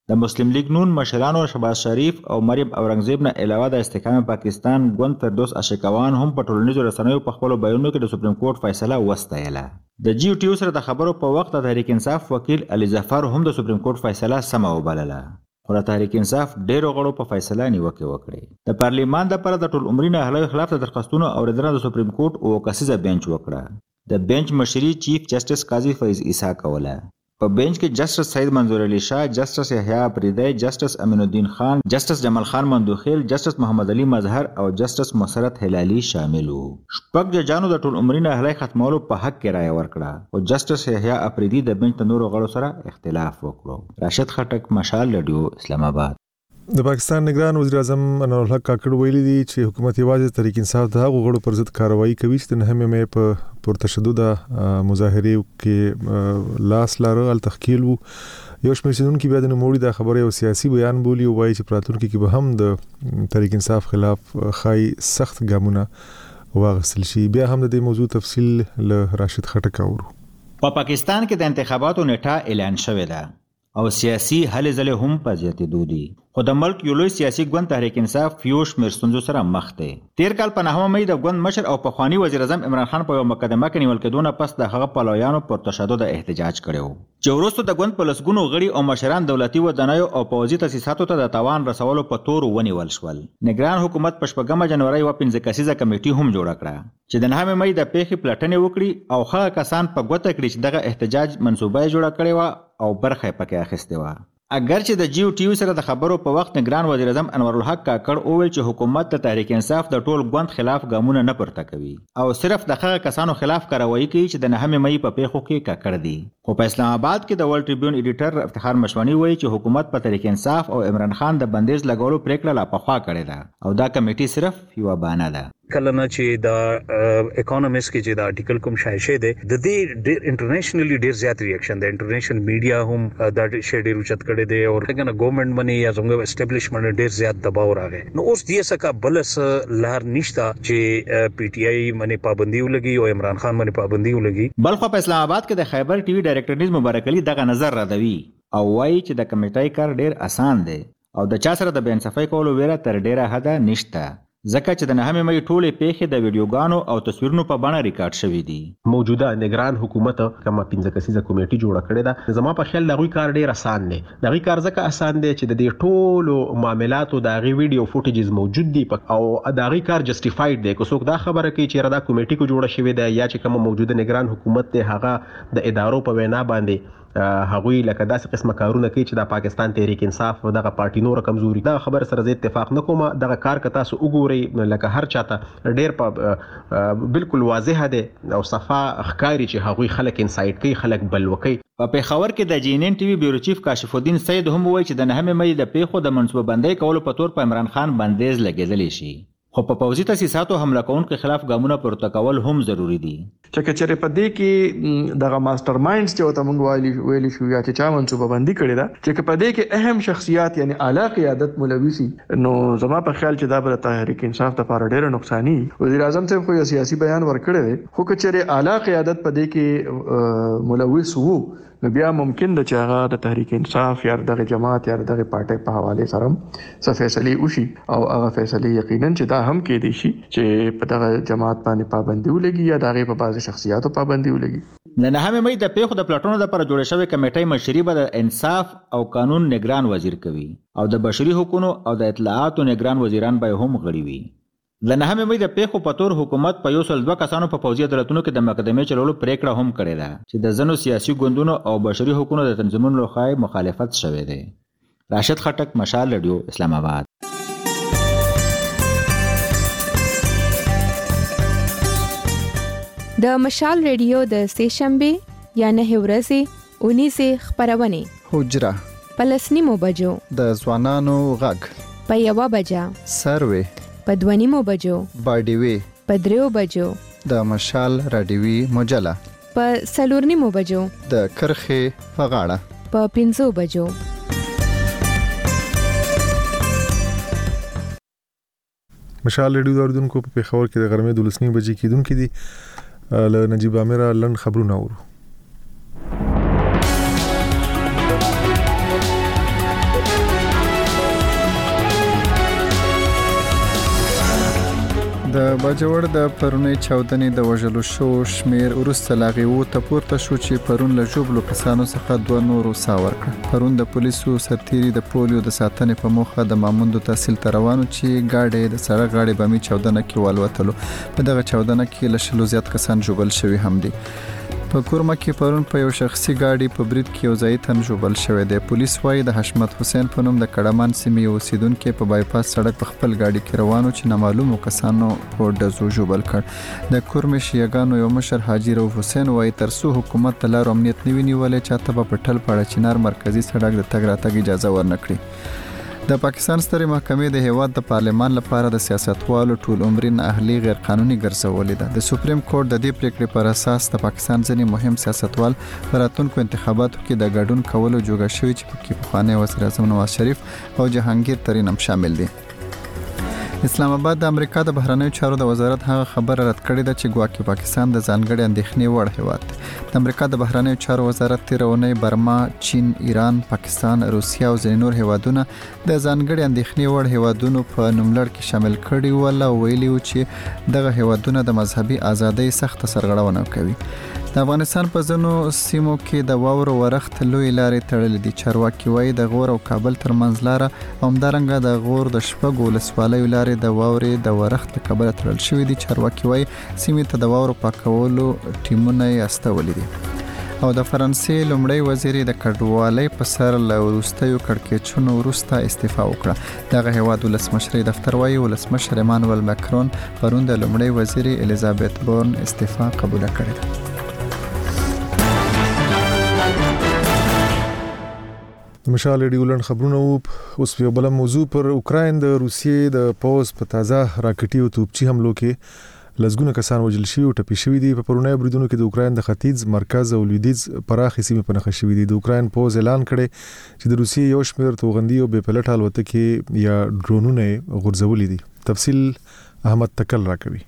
د مسلم لیگ نون مشرانو شهباز شریف او مریم اورنګزیب نه علاوه د استحکام پاکستان ګوند فردوس اشکوان هم په ټولنیزو رسنیو په خپلو بیانونو کې د سپریم کورټ فیصله وستایله. د جی او ټي سره د خبرو په وخت د تحریک انصاف وکیل علي ظفر هم د سپریم کورټ فیصله سمه وبلله، خو د تحریک انصاف ډیرو غړو په فیصله نیوکه وکړه. د پارلیمان لپاره د ټول عمري اهلو خلاف د درخواستونو اوریدنه د سپریم کورټ او کسیزه بنچ وکړه. د بنچ مشري چیف جسټس قاضي فیض عیسی کوله. په بنچ کې جسټس سید منظور علي شاه، جسټس یحیی اپریدی، جسټس امین الدین خان، جسټس جمال خان مندوخیل، جسټس محمد علي مظهر او جسټس مسرت هلالي شامل وو. شپږ ججانو د ټول عمري اهلي ختمولو په حق کې رائے ورکړه او جسټس یحیی اپریدی د بنچ د نورو غړو سره اختلاف وکړو. راشد خټک، مشال رادیو، اسلام آباد. د پاکستان نگران وزیر اعظم انور الحق کاکړ ویلي دي چې حکومت یوازې تحریک انصاف د هغو غړو پر ضد کاروایی کوي چې د نهمې مې په پرتشدد مظاهرې کې لاس لاره ال تخکیل وو. یو شمېر سیندونکو بیا د نوموړي د خبرې او سیاسي بیان بولی او وایي چې راتلونکي کې به هم د تحریک انصاف خلاف خای سخت ګامونه واخیستل شي. بیا هم د دې موضوع تفصیل له راشد خټک اورو. په پاکستان کې د انتخاباتو نیټه اعلان شوې ده او سیاسي هلې ځلې هم په زیاتېدو دي، خو د ملک یو لوی سیاسي ګوند تحریک انصاف یو شمېر ستونزو سره مخ دی. تیر کال په نهمه مې د ګوند مشر او پخواني وزیر اعظم عمران خان په یو مقدمه کې نیول کېدو نه پس د هغه پلویانو پر تشدد احتجاج کړی و چې وروسته د ګوند په لسګونو غړي او مشران دولتي ودانیو او پوځي تاسیساتو ته د تاوان رسولو په تور ونیول شول. نگران حکومت په شپږمه جنوري یوه پنځه کسیزه کمیټي هم جوړه کړه چې د نهمې مې د پیښې پلټنې وکړي او هغه کسان په ګوته کړي چې دغه احتجاج منصوبه یې جوړه کړې وه او برخه یې پکې اخیستې وه. اگر چې د جی او ټي سره د خبرو په وخت نگران وزیر اعظم انور الحق کاکړ وویل چې حکومت د تحریک انصاف د ټول ګوند خلاف ګامونه نه پورته کوي او صرف د هغه کسانو خلاف کاروایی کوي چې د نهمې مې په پیښو کې کاکړ دي. خو په اسلام آباد کې د ورلد ټریبیون ایډیټر افتخار مشوانی وایي چې حکومت په تحریک انصاف او عمران خان د بندیز لګولو پریکړه لا پخوا کړې ده او دا کمیټي صرف یو بهانه ده. کله نه چې د اکونومیست کې چې د آرټیکل کوم شای شه ده د دې ډیر انټرنیشنلی ډیر زیات ریاکشن د انټرنیشنل میډیا هم د شه ډیر اوچت کړي دي او څنګه ګورنمنت باندې یا څنګه اسټابلیشمنت ډیر زیات دباو راغی. نو اوس دې سکه بلس لهر نشتا چې پی ټی آی باندې پابندي ولګي او عمران خان باندې پابندي ولګي. بلخ په اسلام آباد کې د خیبر ټي وي ډایرکټر نظم مبارک علي دغه نظر ردوي او وایي چې د کمیټې کار ډیر اسان دی او د چا سره د بے انصافۍ کولو ویره تر ډیره حده نشته ځکه چې د نهمې مې ټولې پیښې د ویډیوګانو او تصویرونو په بڼه ریکارډ شوي دي. موجوده نگران حکومت کومه پنځه کسیزه کمیټه جوړه کړې ده. زما په خیال دغه کار ډیر اسان دی. دغه کار ځکه اسان دی چې د دې ټولو معاملاتو دغه ویډیو فوټیجز موجود دي او دغه کار جسټیفاید دی. که څوک دا خبره کوي چې ردا کمیټه کو جوړه شوې ده یا چې کومه موجوده نگران حکومت ته هغه د ادارو په وینا باندې هغوی لکه داسې قسمه کارونه کوي چې د پاکستان تحریک انصاف دغه پارټي نور کمزوري دا خبر سره زه اتفاق نه کوم. دغه کار که تاسو وګورئ لکه هر چاته ډیر په بالکل واضح دی او صفا ښکاري چې هغوی خلک انسایډ کوي، خلک بلوکي. په پیښور کې د جی ان ان ټي وي بیورو چیف کاشف الدین سید هم وایي چې د نهمې مې د پیښو د منصوبه بندۍ کولو په تور په عمران خان بندیز لګېدلی شي، خو په پوځي تاسیساتو حمله کوونکو خلاف ګامونه پورته کول هم ضروری دي. چې کچره په دې کې دغه ماستر مایندز چې وته مونږ وایلی ویلی شو یا چې چا منصوبه بندي کړې ده چې په دې کې اهم شخصیات یعنی اعلی قیادت ملوي سي، نو زما په خیال چې دا به تحریک انصاف ته لپاره ډېر نقصانی. وزیر اعظم صاحب خو یو سیاسي بیان ورکړی دی خو کچره اعلی قیادت په دې کې ملوث وو نو بیا ممکن ده چې هغه د تحریک انصاف یا دغه جماعت یا دغه پارټي په حواله سره څه فیصله وشي او هغه فیصله یقینا چې دا هم کې دي شي چې په دغه جماعت باندې پابندي ولګي یا دغه په بعض شخصیاتو پابندي ولګي. د نهمې مې د پیښو د پلاټونو لپاره جوړه شوې کمیټې مشري به د انصاف او قانون نگران وزیر کوي او د بشري حقوقو او د اطلاعاتو نگران وزیران به هم غړي وي. د نهمې مې د پیښو په تور حکومت په یو سل دوه کسانو په پوځي عدالتونو کې د مقدمې چلولو پریکړه هم کړې ده چې د ځینو سیاسي ګوندونو او بشري حقوقو د تنظیمونو لخوا مخالفت شوی دی. راشد خټک، مشال رادیو، اسلام آباد. د مشال رادیو د سه شنبه یا نه ورځې اونیسه خبرونه حجره پلسنیمو بجو د ځوانانو غږ په یوه بجه سروي په دوانیمو بجو باډیوي په دریو بجو د مشال رادیوي مجله په سلورنیمو بجو د کرخه په غاړه په پنځو بجو. مشال رادیو داردونکو په پیښور کې د غرمې دولسنی بجې کېدونکې دي. ل نجیب عامر لن خبرونه اورو. د باجوړ د پرونی چاودنې د وژلو شو شمیر ورسته لاغي وو ته پورته شو چې پرون له جوبلو کسانو څخه دوه نورو سا ورکړ. پرون د پولیسو سرتيري د پولیو د ساتنې په موخه د ماموندو تحصیل ته روانو چې گاډي د سړک غاړي بمي چاودنه کې والوتلو. په دغه چاودنه کې له شلو زیات کسان جوبل شوی هم دي. په کورما کې پرون په یو شخصي گاډي په برید کې یو ځای تن جوبل شوی دی. پولیس وايي د حشمت حسین په نوم د کډمان سیمې اوسیدونکو په بایپاس سړک په خپل گاډي کې روانو چې نامعلومو کسانو په ډزو جوبل کړ. د کورمې شیعاګانو یو مشر حاجی رؤف حسین وايي ترڅو حکومت ته لار امنیت نه ویني چاته په ټل پاړه چنار مرکزی سړک د تګ راتګ اجازه ورنکړي. د پاکستان سترې محکمې د هیواد د پارلمان لپاره د سیاستوالو ټول عمرین اهلي غیر قانوني ګرځولې ده. د سپریم کورټ د دې پریکړې پر اساس د پاکستان ځینې مهم سیاستوال په راتلونکو انتخاباتو کې د ګډون کولو جوګه شوي چې پکې پخوانی وزیر اعظم نواز شریف او جهانگیر ترین هم شامل دي. اسلام آباد د امریکا د بهرنیو چارو د وزارت هغه خبره رد کړې ده چې ګواکې پاکستان د ځانګړي اندېښنې وړ هیواد دی. د امریکا د بهرنیو چارو وزارت تیر اونۍ برما، چین، ایران، پاکستان، روسیا او ځینې نور هیوادونه د ځانګړي اندېښنې وړ هیوادونو په نوملړ کې شامل کړي ول او ویلي و چې دغه هیوادونه د مذهبي ازادۍ سخت سرغړونه کوي. د افغانستان په ځینو سیمو کې د واورو ورښت لوی لارې تړلې دي. چارواکي وايي د غور او کابل ترمنځ لاره او همدارنګه د غور د شپږو ولسوالیو لارې د واورې د ورښت له کبله تړل شوي دي. چارواکي وايي سیمې ته د واورو پاکولو ټیمونه یې استولي دي. او د فرانسې لومړی وزیر د کډوالۍ په سر له وروستیو کړکېچونو وروسته استعفا وکړه. دغه هیواد ولسمشر دفتر وايي ولسمشر ایمانوئل ماکرون پرون د لومړی وزیر الیزابت بورن استعفا قبول کړې ده. مشال ډیولن خبرونه اوس په بل موضوع پر اوکراین د روسیې د پوز په تازه راکټي او توپچي حملو کې لزګونه کسان وژل شوي او ټپي شوي دي. په پرونی بریدونو کې د اوکراین د ختیځ، مرکز او لویدیځ پراخې سیمې په نښه شوي دي. د اوکراین پوز اعلان کړی چې د روسیې یو شمېر توغندي او بې پلټه الوتکې یا ډرونونه غورځولي دي. تفصیل احمد تکل راکوي.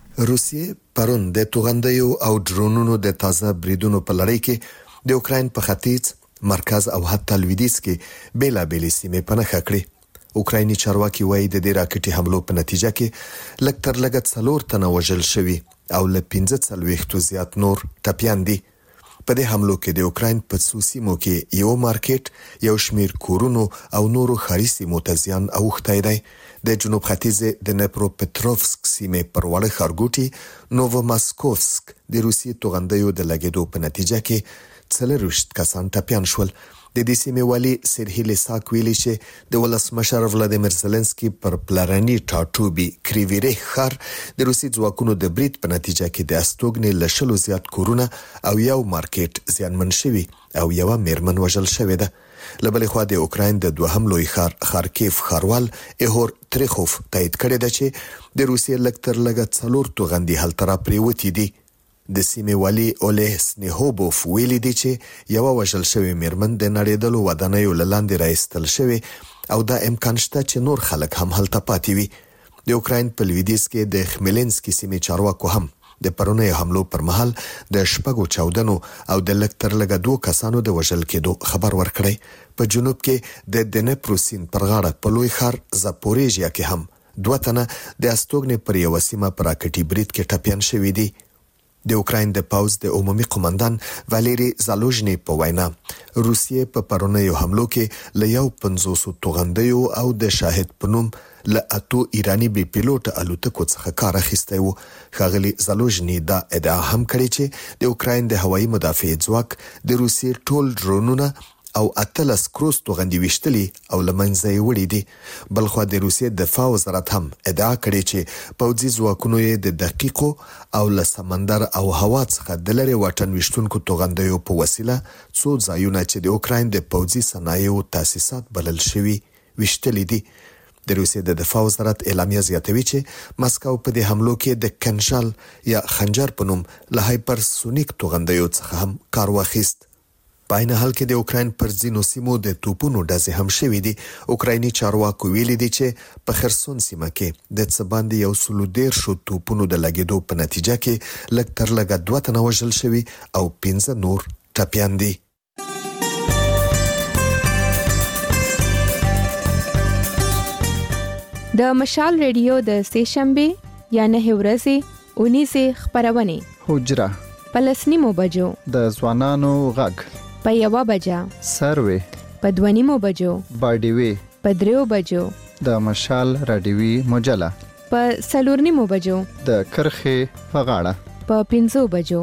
روسیې پرون د توغندیو او ډرونونو د تازه بریدونو په لړۍ کې د اوکراین په ختیځ، مرکز او حتی لویدیځ کې بیلا بیلې سیمې په نښه کړې. اوکرایني چارواکي وایي د دې راکټي حملو په نتیجه کې لږ تر لږه څلور تنه وژل شوي او له پنځه څلوېښتو زیات نور ټپیان دي. په دې حملو کې د اوکراین په څو سیمو کې یو مارکیټ، یو شمیر کورونو او نورو ښاري سیمو ته زیان اوښتی دی. د جنوب ختیځ د نپروپټروفسک سیمې پر وړه ښارګوټي نووماسکوفسک د روسیې توغندیو د لګېدو په نتیجه کې څلرویشت کسان ټپیان شول. د دې سیمې والي سرهی لیساک ویلي چې د ولسمشر ولادیمیر زيلنسکي پر پلارني ټاټوبي کریویریخ ښار د روسي ځواکونو د برید په نتیجه کې د استوګنې له شلو زیات کورونه او یو مارکیټ زیانمن شوي او یو میرمن وژل شوې ده. له بلې خوا د اوکراین د دوهم لوی ښار خارکیف ښاروال ایهور تریخوف تایید کړی ده چې د روسیې لږ تر لږه څلور توغندي هلته را پریوتې دي. د سیمې والي اولیه سنیهوبوف ویلي دی چې یو وژل شوی میرمن د نړیدلو ودانیو لاندې راایستل شوی او دا امکان شته چې نور خلک هم هلته پاتې وي. د اوکراین په لویدیځ کې د خمیلنسکي سیمې چارواکو هم د پرونی حملو پر مهال د شپږو چاودنو او د لږ تر لږه دوه کسانو د وژل کېدو خبر ورکړی. په جنوب کې د دنپرو سیند پر غاړه په لوی ښار زاپوریژیا کې هم دوه تنه د استوګنې پر یوه سیمه په راکټي برید کې ټپیان شوي دي. د اوکراین د پاوز د عمومي قومندان واليري زالوژني په وینا روسیې په پرونیو حملو کې له یو پنځوسو توغندیو او د شاهد په نوم له اتو ایرانی بي پیلوټ الوتکو څخه کار اخیستی وو. ښاغلي زالوژني دا ادعا هم کړې چې د اوکراین د هوایي مدافع ځواک د روسیې ټول ډرونونه او اتلس کروز توغندي وشتلي او لمنځه یې وړي دي. بلخوا د روسیې دفاع وزارت هم ادعا کړې چې پوځي ځواکونو یې د دقیقو او له سمندر او هوا څخه د لرې واټن وشتونکو توغندیو په وسیله څو ځایونه چې د اوکراین د پوځي صنایعو تاسیسات بلل شوي وشتلي دي. د روسیې د دفاع وزارت اعلامیه زیاتوي چې مسکو په دې حملو کې د کنشال یا خنجر په نوم له هایپرسونیک توغندیو څخه هم کار واخیست. په عین حال کې د اوکراین پر ځینو سیمو د توپونو ډزې هم شوې دي. اوکرایني چارواکو ویلي دي چې په خرسون سیمه کې د څه باندې یو سلو دېرشو توپونو د لګېدو په نتیجه کې لږ تر لږه دوه تنه وژل شوي او پنځه نور ټپیان دي. د مشال ریډیو د سې شنبه یا نه ورځې اونیسه خبرونه. حجره په لس نیمو بجو د ځوانانو غږ، په یوه بجه سروې په دوه نیمو بجو، باډیوي په دریو بجو، د مشال رادیوي مجله په څلور نیمو بجو، د کرخې په غاړه په پنځو بجو.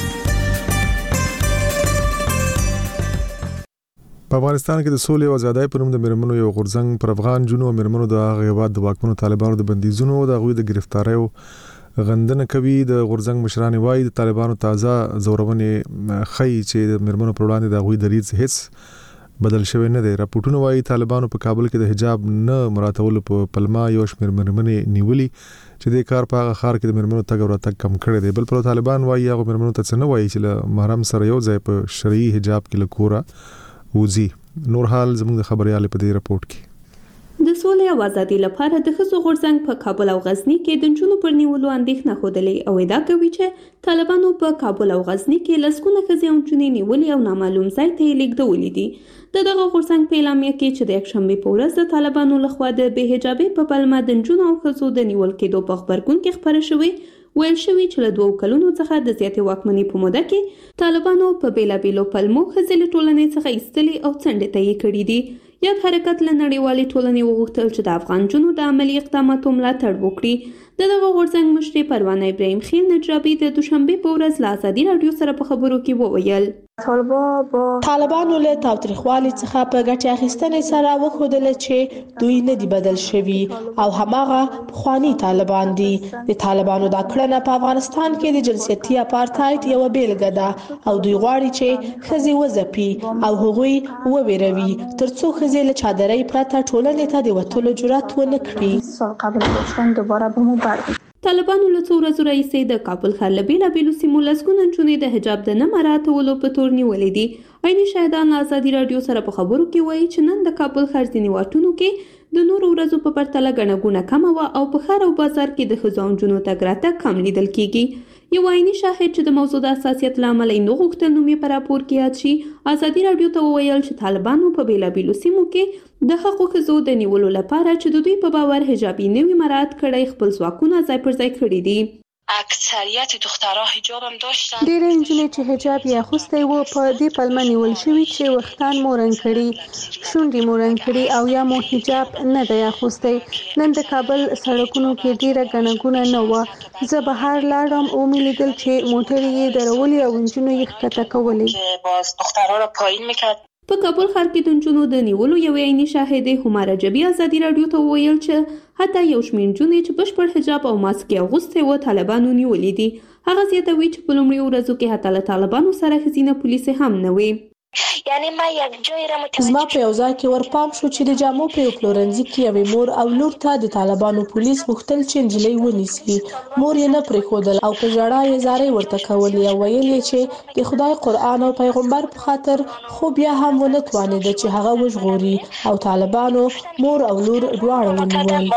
په افغانستان کې د سولې او ازادۍ پر نوم د میرمنو یو غورځنګ پر افغان جنو او میرمنو د هغه هیواد د واکمنو طالبانو د بندیزونو او د غوي د گرفتاریو غندنه کوي. د غورځنګ مشران وايي د طالبانو تازه زورونه خي چې د میرمنو پر وړاندې د غوي د ریز هیڅ بدل شوی نه دی. راپورټونه وايي طالبانو په کابل کې د حجاب نه مراتول په پلما یو شمېر میرمنې نیولي چې د کار په هغه خار کې د میرمنو تګ او راتګ کم کړی دی. بل پر طالبان وايي هغه میرمنو ته څه نه وايي چې له محرم سره یو ځای په شرعي حجاب کې لکورا وزي. نور حال زموږ د خبريال په دې رپورت کې د سولې او ازادي لپاره د ښځو غورځنګ په کابل او غزنی کې د نجونو پر نیولو اندېښنه خوده او ادعا کوي چې طالبانو په کابل او غزنی کې لسګونه ښځې او نجونې نیولې او نامعلوم ځای ته لیږدولې دي. د دغه غورځنګ په اعلامیه کې چې د یکشنبې په ورځ د طالبانو لخوا د بې حجابۍ په پلمه د نجونو او ښځو د نیول کېدو په خبرګون کې خبره شوې، ویل شوی چې له دوه کلونو څخه د زیاتې واکمنۍ په موده کې طالبانو په بیلابیلو پلمو ښځې له ټولنې څخه ایستلې او څنډې ته یې کړي دي. یاد حرکت له نړیوالې ټولنې وغوښتل چې د افغان جنو د عملي اقداماتو ملاتړ وکړي. د دغه غورځنګ مشرې پروانه ابراهیم خیل نجرابي د دوشنبې په ورځ له ازادي راډیو سره په خبرو کې وویل طالبانو له تاوتریخوالي څخه په ګټې اخیستنې سره وښودل چې دوی نه دي بدل شوي او هماغه پخواني طالبان دي. د طالبانو دا کړنه په افغانستان کې د جنسیتي اپارټایډ یوه بیلګه ده او دوی غواړي چې ښځې وځپي او هغوی وویروي ترڅو ښځې له چادرۍ پرته ټولنې ته د وتلو جرأت ونه کړي. طالبانو له څو ورځو راهیسې د کابل ښار له بیلابیلو سیمو لسګونه نجونې د حجاب د نه مراعاتولو په تور نیولې دي. عیني شاهدان له ازادي راډیو سره په خبرو کې وایي چې نن د کابل ښار ځینې واټونو کې د نورو ورځو په پرتله ګڼه ګوڼه کمه وه او په ښار او بازار کې د ښځو او نجونو تګ راتګ کم لیدل کېږي. یو عیني شاهد چې د موضوع د حساسیت له امله یې نه غوښتل نوم یې په راپور کې یاد شي، ازادي راډیو ته وویل چې طالبانو په بیلابیلو سیمو کې د هغو ښځو د نیولو لپاره چې د دوی په باور حجابي نه وي مراعات کړی خپل ځواکونه ځای پر ځای کړي دي. اکثریت دخترها حجاب هم داشتن. ډېر نجونې چې حجاب یې اغوستی و په دې پلمه نیول شوي چې وختان مو رنګ کړي، شونډې مو رنګ کړي او یا مو حجاب نه دی اغوستی. نن د کابل سړکونو کې ډېره ګڼه ګوڼه نه وه. زه بهر لاړم او مې لیدل چې موټرې یې درولې او نجونو یې ښکته کولې. باز دخترها را پایین میکرد. په کابل ښار کې د نجونو د نیولو یو عیني شاهدې هماره جبي ازادي راډیو ته وویل چې حتی یو شمېر نجونې چې بشپړ حجاب او ماسک یې اغوستی و طالبانو نیولې دي. هغه زیاتوي چې په لومړیو ورځو کې حتی له طالبانو سره ښځینه پولیسې هم نه وې. یعنی ما یک جای را متوجه زما په یو ځای کې ورپام شو چې د جامو په یو پلورنځي کې یوې مور او لور ته د طالبانو پولیس غوښتل چې نجلۍ ونیسي. مور یې نه پرېښودل او په ژړا یې زارۍ ورته کولې او ویل یې چې د خدای قرآن او پیغمبر په خاطر خو بیا هم ونه توانېده چې هغه وژغوري او طالبانو مور او لور دواړه ونیول.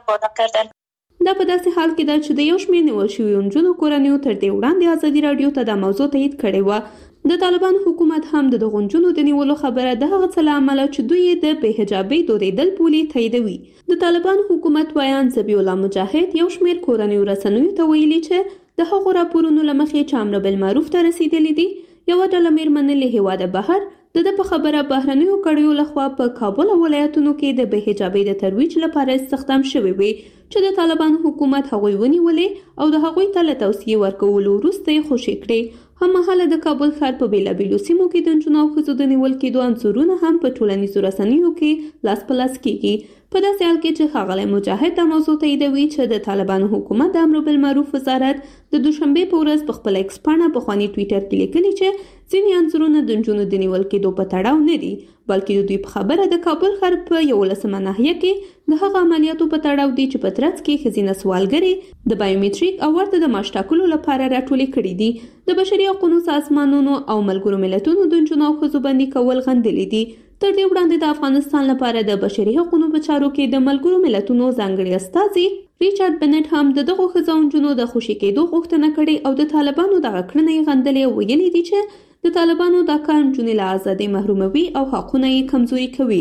دا په داسې حال کې ده چې د یو شمېر نیول شویو نجونو کورنیو تر دې وړاندې ازادي راډیو ته دا موضوع تایید کړې وه. د طالبان حکومت هم د دغو نجونو د نیولو خبره د هغه څه له امله چې دوی یې د بې حجابۍ دودېدل بولي تاییدوي. د طالبان حکومت ویان ذبیح الله مجاهد یو شمېر کورنیو رسنیو ته ویلي چې د هغو راپورونو له مخې چې امر بالمعروف ته رسیدلي دي یوه ډله میرمنې له هېواده بهر د ده په خبره بهرنیو کړیو لخوا په کابل او ولایتونو کې د بې حجابۍ د ترویج لپاره استخدام شوې وې چې د طالبان حکومت هغوی ونیولې او د هغوی ته له توصیې ورکولو وروسته یې خوشي کړې. هممهاله د کابل ښار په بیلابیلو سیمو کې د نجونو او ښځو د نیول کېدو انځورونه هم په ټولنیزو رسنیو کې لاس په لاس کېږي. په داسې حال کې چې ښاغلی مجاهد دا موضوع تاییدوي چې د طالبانو حکومت د امر بالمعروف وزارت د دوشنبې په ورځ په خپله ایکس پاڼه پخواني ټویټر کې لیکلي چې ځینې انځورونه د نجونو د نیول کېدو په تړاو نه دي بلکې د دوی په خبره د کابل ښار په یولسمه ناحیه کې د هغه عملیاتو په تړاو دي چې په ترڅ کې ښځینه سوالګرې د بایومټریک او ورته د معاش ټاکلو لپاره راټولې کړي دي. د بشري حقوقو سازمانونو او ملګرو ملتونو د نجونو او ښځو بندي کول غندلي دي. تر دې وړاندې د افغانستان لپاره د بشري حقوقو په چارو کې د ملګرو ملتونو ځانګړي استازي ریچارډ بنټ هم د دغو ښځو او نجونو د خوشي کېدو غوښتنه کړې او د طالبانو دغه کړنه یې غندلې او ویلي دي چې د طالبانو دا کار نجونې له ازادۍ محروموي او حقونه یې کمزوري کوي.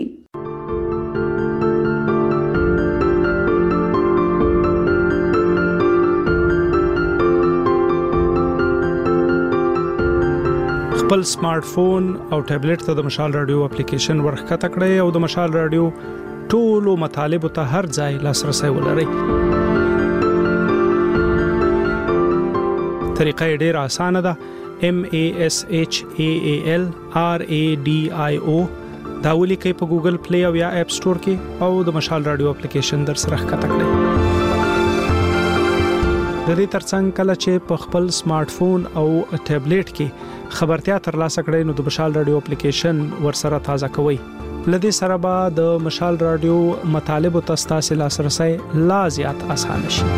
خپل سمارټ فون او ټابلیټ ته د مشال رادیو اپلیکیشن ورخکته کړئ او د مشال رادیو ټولو مطالبه ته هر ځای لاسرسي ولرئ. طریقه ډیره اسانه ده. M A S H A A L R A D I O دا ولیکئ په ګوګل پلی او یا اپ سٹور کې او د مشال رادیو اپلیکیشن در سره ښکته کړئ. د دې ترڅنګ کله چې په خپل سمارټ فون او ټابلیټ کې خبرتیا ترلاسه کړئ نو د مشال رادیو اپلیکیشن ورسره تازه کوئ. لدې سره به د مشال رادیو مطالب او تاسو لاسرسي لا زیات آسان شي.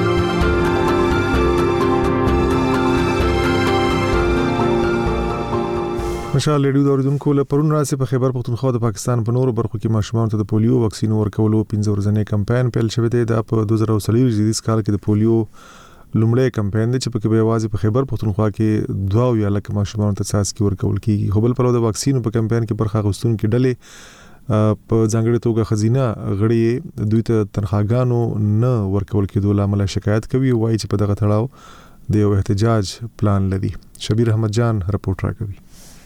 مشال رادیو د اوریدونکو له پرون راځي په خیبر پختونخوا د پاکستان په نورو برخو کې ماشومان ته د پولیو واکسین ورکولو پنځه ورځنی کمپاین پیل شوی دی. دا په دوه زره څلور جديد کال کې د پولیو لومړی کمپاین دی چې په کې به आवाज په خیبر پختونخوا کې دوا یا لکه ماشومان ته څاڅکي ورکول کیږي. خو بل په لور د واکسین په کمپاین کې برخه غوښتونکو ډلې په ځانګړي توګه خزینه غړي دوی ته تنخواګانو نه ورکول کېدو لامل شکایت کوي او وايي چې په دغه تړاو د یو احتجاج پلان لري. شبیر احمد جان رپورټ راکوي.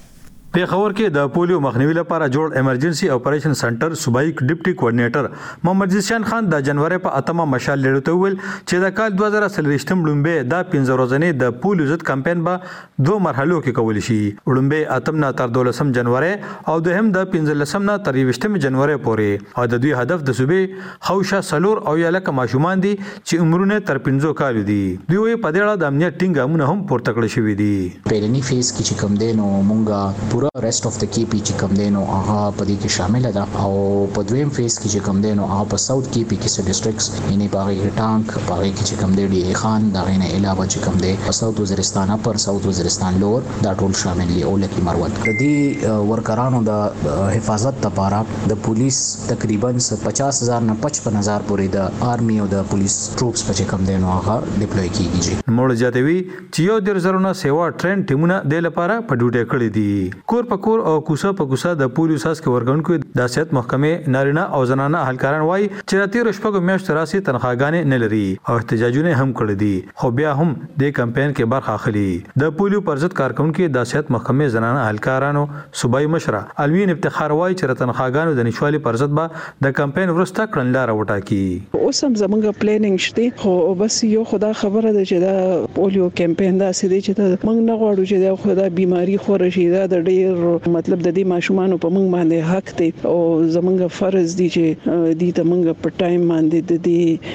پیښور کې د پولیو مخنیوي لپاره جوړ ایمرجنسي اپریشن سنټر صوبایي ډیپټي کوارډینیټر محمد زیشان خان د جنوري په اتمه مشال لري ته ویل چې د کال دوه زره څلوېښتم لومبه د پنځه ورځې د پولیو ضد کمپاین به دوه مرحلو کې کول شي. لومبه اتم نه تر دولسم جنوري او دوهم د پنځلسم نه تر یوشتم جنوري پورې او د دوی هدف د صوبې خوشه سلور او یا لکه ماشومان دي چې عمرونه تر پنځو کال دي. دوی په دې اړه د امنیت ټینګامونه هم پورته کړی شوی دي. پیرنی فیس کې چې کم دینو مونږه پورا ریسټ اف د کی پی چې کم دینو هغه په دې کې شامل ده او په دویم فیس کې چې کم دینو هغه په ساوث کی پی کې څه ډیسټریکټس یعنی باغی ټانک باغی کې چې کم دی ډی خان دا غینه علاوه چې کم دی په ساوث وزیرستان اپر ساوث وزیرستان لور دا ټول شامل دي او لکه مروت د دې ورکرانو د حفاظت لپاره د پولیس تقریبا پچاس هزار نه پچپن هزار پورې د آرمي او د پولیس ټروپس په چې کم دینو هغه ډیپلوي کیږي. موږ جاتوي چې یو د زرونه سیوا ټرین ټیمونه د لپاره په ډیوټي کړی دي. کور په کور او کوسه په کوسه د پولیو ساس کې ورګونکو د سیاست محکمې نارینه او زنانه اهلکاران وایي چې راتیر شپږ میاشتې راسي تنخواګانې نه لري او احتجاجونه هم کړی دي خو بیا هم د کمپاین کې برخه اخلي. د پولیو پر ضد کارکونکو د سیاست محکمې زنانه اهلکارانو صوبایي مشره الوین افتخار وایي چې تنخواګانو د نشوالي پر ضد به د کمپاین ورسته کړنلار وټاکي. اوس هم زمونږ پلانینګ شته خو بس یو خدا خبره ده چې دا پولیو کمپاین دا سې دي چې موږ نه غواړو چې دا خدا بيماري خور شي دا د ډېر مطلب د دې ماشومان په موږ باندې حق دی او زمونږ فرض دی چې دې ته موږ په ټایم باندې د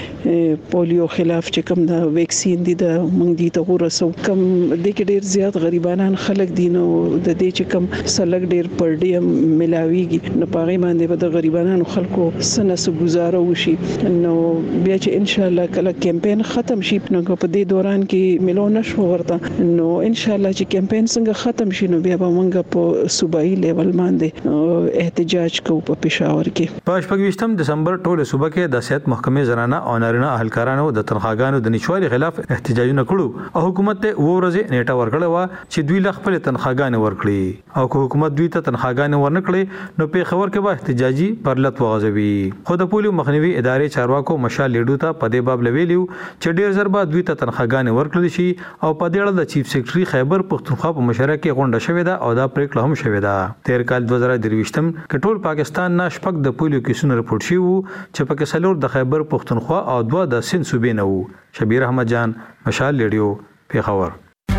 دې پولیو خلاف چې کوم دا ویکسین دی د موږ دې ته ورسو کوم د کې ډیر زیات غریبانان خلک دي نو د دې چې کوم سلګ ډیر پر ډیم ملاویږي نو پاره باندې به د غریبانو خلکو سنه سو گزاره وشي نو بیا چې ان شاء الله کله کمپاین ختم شي نو په دې دوران کې ملونه شو ورته نو ان شاء الله چې کمپاین څنګه ختم شي نو بیا به موږ په صوبایي لیول باندې احتجاج کوو په پېښور کې. په شپږم دسمبر ټول صوبه کې د سیاست محکمې زنانه او نارینه اهلکارانو د تنخواګانو د نشوالي خلاف احتجاجونه کړو او حکومت ته ورځې نیټه ورکړه وا چې دوی ل خپل تنخواګانې ورکړي او که حکومت دوی ته تنخواګانې ورنکړي نو پېښور کې به احتجاجي پرلط وغځوي. خو د پولیو مخنیوي ادارې چارواکو مشال لیډو ته په دې باب لویلیو چې ډیر زر به دوی ته تنخواګانې ورکړل شي او په دې اړه د چیف سیکریټري خیبر پختونخوا په مشوره کې غونډه شوې ده او دا پریکړه هم شوې ده. تیر کال دوه زره درويشتم کې ټول پاکستان نه شپږ د پولیو کیسونه رپورټ شوي وو چې پکې څلور د خیبر پختونخوا او دوه د سند صوبې نه وو. شبیر احمد جان مشال ریډیو پیښور.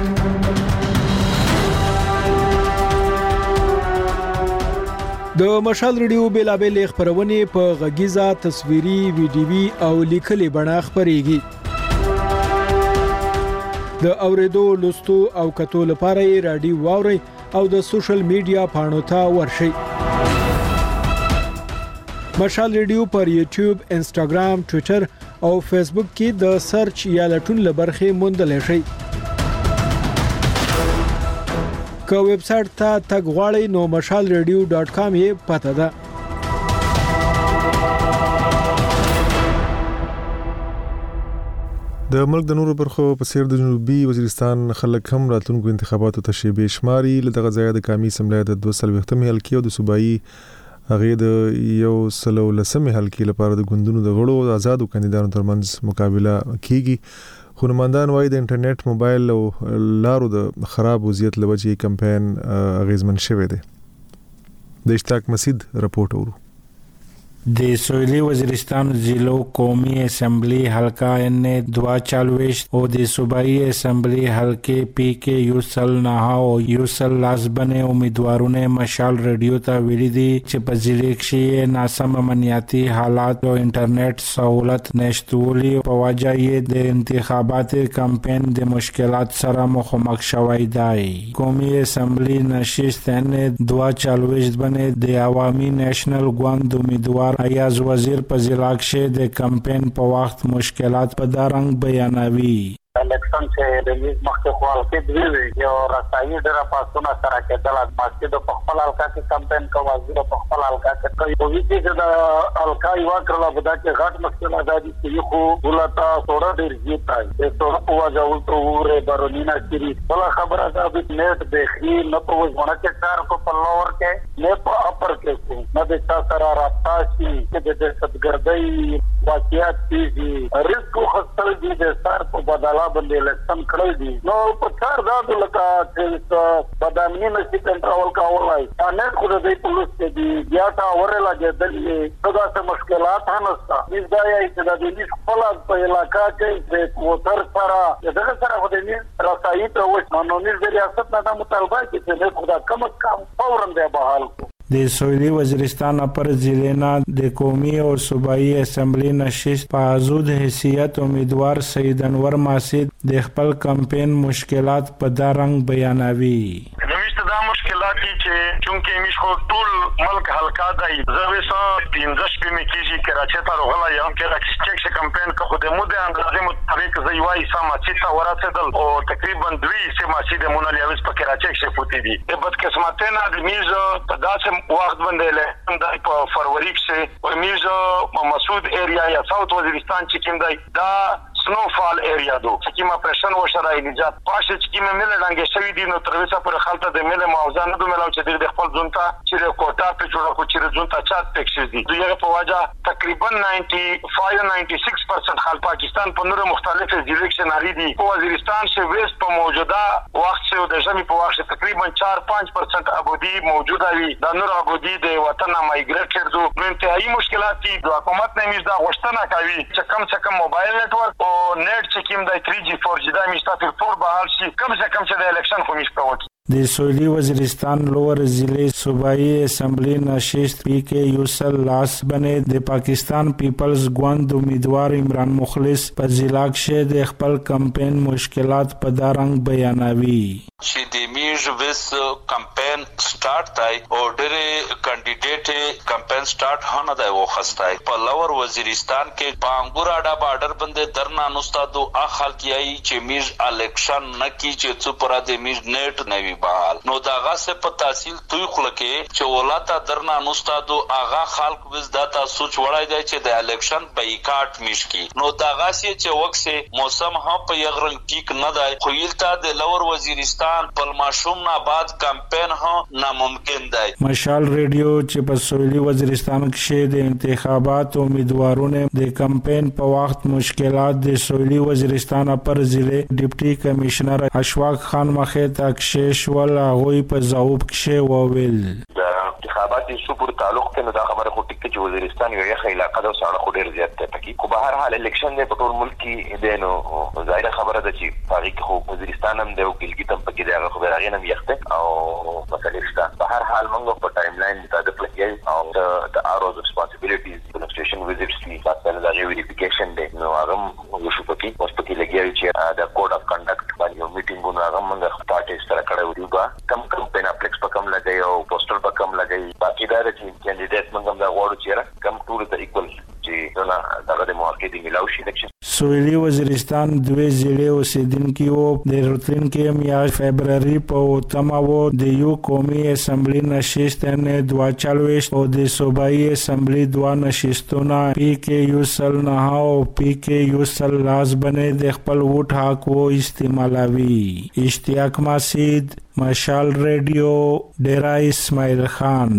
د مشال ریډیو بیلابل خبرونه په غږیزه تصویري ویډیوي او لیکلي بڼه خبريږي. د اوریدو لوستو او کتو لپاره رادیو واوري او د سوشل میډیا پاڼو ته ورشي. مشال ریډیو پر یوټیوب، انسټاګرام، ټوئیټر او فیسبوک کې د سرچ یا لټون لبرخه موندل شي. که ویب سټ ته تګ غواړئ نو مشال ریډیو ډاټ کام یې پته ده. د ملک د نورو برخو په سیر د جنوبي وزیرستان خلک هم راتلونکو انتخاباتو ته شیبه شماري. لدغه ځای د قومي اسمبلی د دوه سل وختمې حلقې او د صوبایي هغه د یو سل لسمې حلقې لپاره د ګوندونو د غړو او آزادو کاندیدانو ترمنځ مقابله کیږي. خو نمائندان وايي د انټرنیټ موبایل او لارو د خراب وضعیت لوجې کمپاین اغیزمن شوه دی. د اشتاق مسید رپورټ اورو. د سویلی وزیرستان ضلع قومی اسمبلی حلقہ ان دوا چالویش او د صوبائی اسمبلی حلقے پی کے یوسل نها او یوسل لازبنه امیدوارونه مشال ریډیو ته ویلي دي چې په ضلع کې ناسم امنیتي حالات او انټرنیټ سہولت نشټولي په وجه یې د انتخابات کمپاین د مشکلات سره مخامخ شوی دی. قومی اسمبلی نشست ان دوا چالویش بنه د عوامي نېشنل ګوند امیدوار ایاز وزیر په ضلع کې د کمپاین په وخت مشکلات په دارنګ بیانوي. الیکشن چې د میز مخکې خپل کې دی یو راځي ډېر پاسونه سره کېدل ماسته د خپل حلقہ کې کمپاین کوي وزیر په خپل حلقہ کې کوي او وی چې د حلقہ یو کړل بدا کې غټ مشکل ازادي چې خو ولتا څوړه ډېر زیات دی څو په واجو ته ور برونینا کړي بل خبره ده چې نیټ بخي نه په وځونه کې کار کو په لور کې نه په اپر کې نه د تاسو سره رابطه شي چې د څتګردۍ واقعیت دي ریسک خطر دي د سر په بدلا باندې الیکشن کړی دي نو په کار دا د لکه چې بدامنی نشي کنټرول کولای نه خو د دې پولیس کې دي بیا تا ورلا جدلې دا څه مشکلات هم نشته دې دا یې چې د دې خپل په علاقہ کې د کوتر سره دغه سره خو دې راځي ته وښه نو نور د ریاست نه د مطالبه کې چې خدا کم کم فورا به بحال د سویلی وزیرستان اپر ضلع نه د قومي او صوبایي اسمبلی نشست په حضور حیثیت امیدوار سید انور ماسید د خپل کمپاین مشکلات په دارنګ بیانوي. دا مشکلات چې چونکه میش خو ټول ملک حلقہ دی زوی سو پنځه شپې می کیږي کراچي ته راغلا یم چې چیک کمپاین کو خو د موده اندازې مطابق زوی وای سماچی ته ورسېدل او تقریبا دوی سماچی د مونالیوس په کراچي کې پوتې دي د بد قسمت نه د میز په داسې وخت باندې له د په فروری کې او میز مسعود ایریا یا ساوث وزیرستان چې کوم دی دا سنوفال ایریا دو چې ما پرشن و شرای نجات پاشه چې مې مل رنګ شوی دي نو تر وسه پر خلطه د مل موازنه نه دومره چې د خپل ځونتا چې کوټا په جوړه کو چې ځونتا چات پکښ دي دوی په واجه تقریبا پنځه نوي شش پرسنټ خلک پاکستان په نور مختلفه ضلع کې ناري دي په وزیرستان کې ویست په موجوده وخت کې د ژمي په وخت تقریبا چار پنځه پرسنټ آبادی موجوده وي د نور آبادی د وطن مایګریټ کړو نو انتهایی مشکلات دي د حکومت نه میز دا غوښتنه کوي چې کم څه کم موبایل نتورک او نیټ چې کوم د تھری جی فور جی دا میشته په بحال شي کم څه کم چې د الیکشن خو میشته وکړي. د سویلی وزیرستان لوور ضلع صوبائی اسمبلی نشست پی کے یوسل لاس بنے د پاکستان پیپلز ګوند امیدوار عمران مخلص په ضلع کې د خپل کمپاین مشکلات په دارنګ بیانوي. چې د میژ وس کمپاین سٹارټ تای او ډېر کینډیډیټ کمپاین سٹارټ هنه دی وخستای په لوور وزیرستان کې پانګور اډا بارډر باندې درنا نوستادو اخال کیای چې میژ الیکشن نکی چې څو پر د میژ نیټ نوي بحال نو داغه سه په تحصیل توي خلکه چې ولاته درنا نوستادو اغا خلق وز داتا سوچ وړای دی چې د الیکشن بایکاټ میشکی نو داغه سه چې وکسه موسم هم په یغرن ټیک نه دی خو یلتا د لوور وزیرستان په ماشوم نه بعد کمپاین هم ناممکن دی. مشال ریډیو چې په سویلی وزیرستان کې د انتخابات امیدوارونه د کمپاین په وخت مشکلات د سویلی وزیرستان اپر ضلع ډیپټي کمشنر اشواق خان مخه تکشش ول هغه په ځواب کې وویل انتخابات شو پر تعلق ته دا خبره خو ټیک چې وزیرستان یو یخ علاقه دا سره خو ډیر زیات ته پکې خو به هر حال الیکشن نه په ټول ملک کې دی نو ظاهر خبره ده چې پاره کې خو وزیرستان هم دی او ګلګیت هم پکې دی هغه خو راغی نه یخته او مسلې شته په هر حال موږ په ټایم لاین مطابق لګیږي او د اروز ریسپانسیبিলিټیز ډیمونستریشن ویزټس دي تاسو له ویریفیکیشن دی نو هغه وشو پکې اوس پکې لګیږي چې د کوډ اف کنډکټ باندې میټینګونه هغه موږ پارټي سره کړو دی با کم کمپاین اپلیکس په کم لګي او پوسټر په کم لګي باقي دا چې کینډیډیټ موږ دا غواړو چې کم ټول ته ایکوال چې نه دا د مارکیټینګ ملاوي الیکشن. سویلی وزیرستان دوی ضلع اوسیدونکو د راتلونکي میاشت فبرवरी په تمه وو د یو قومي اسمبلی نشست نه دوا چالويش او د صوبایي اسمبلی دوا نشستونه پی کې یوسل نه او پی کې یوسل لاس بنې د خپل ووټ حق وو استعمالوي. اشتیاق مسید مشال ریډیو ډیرا اسماعیل خان.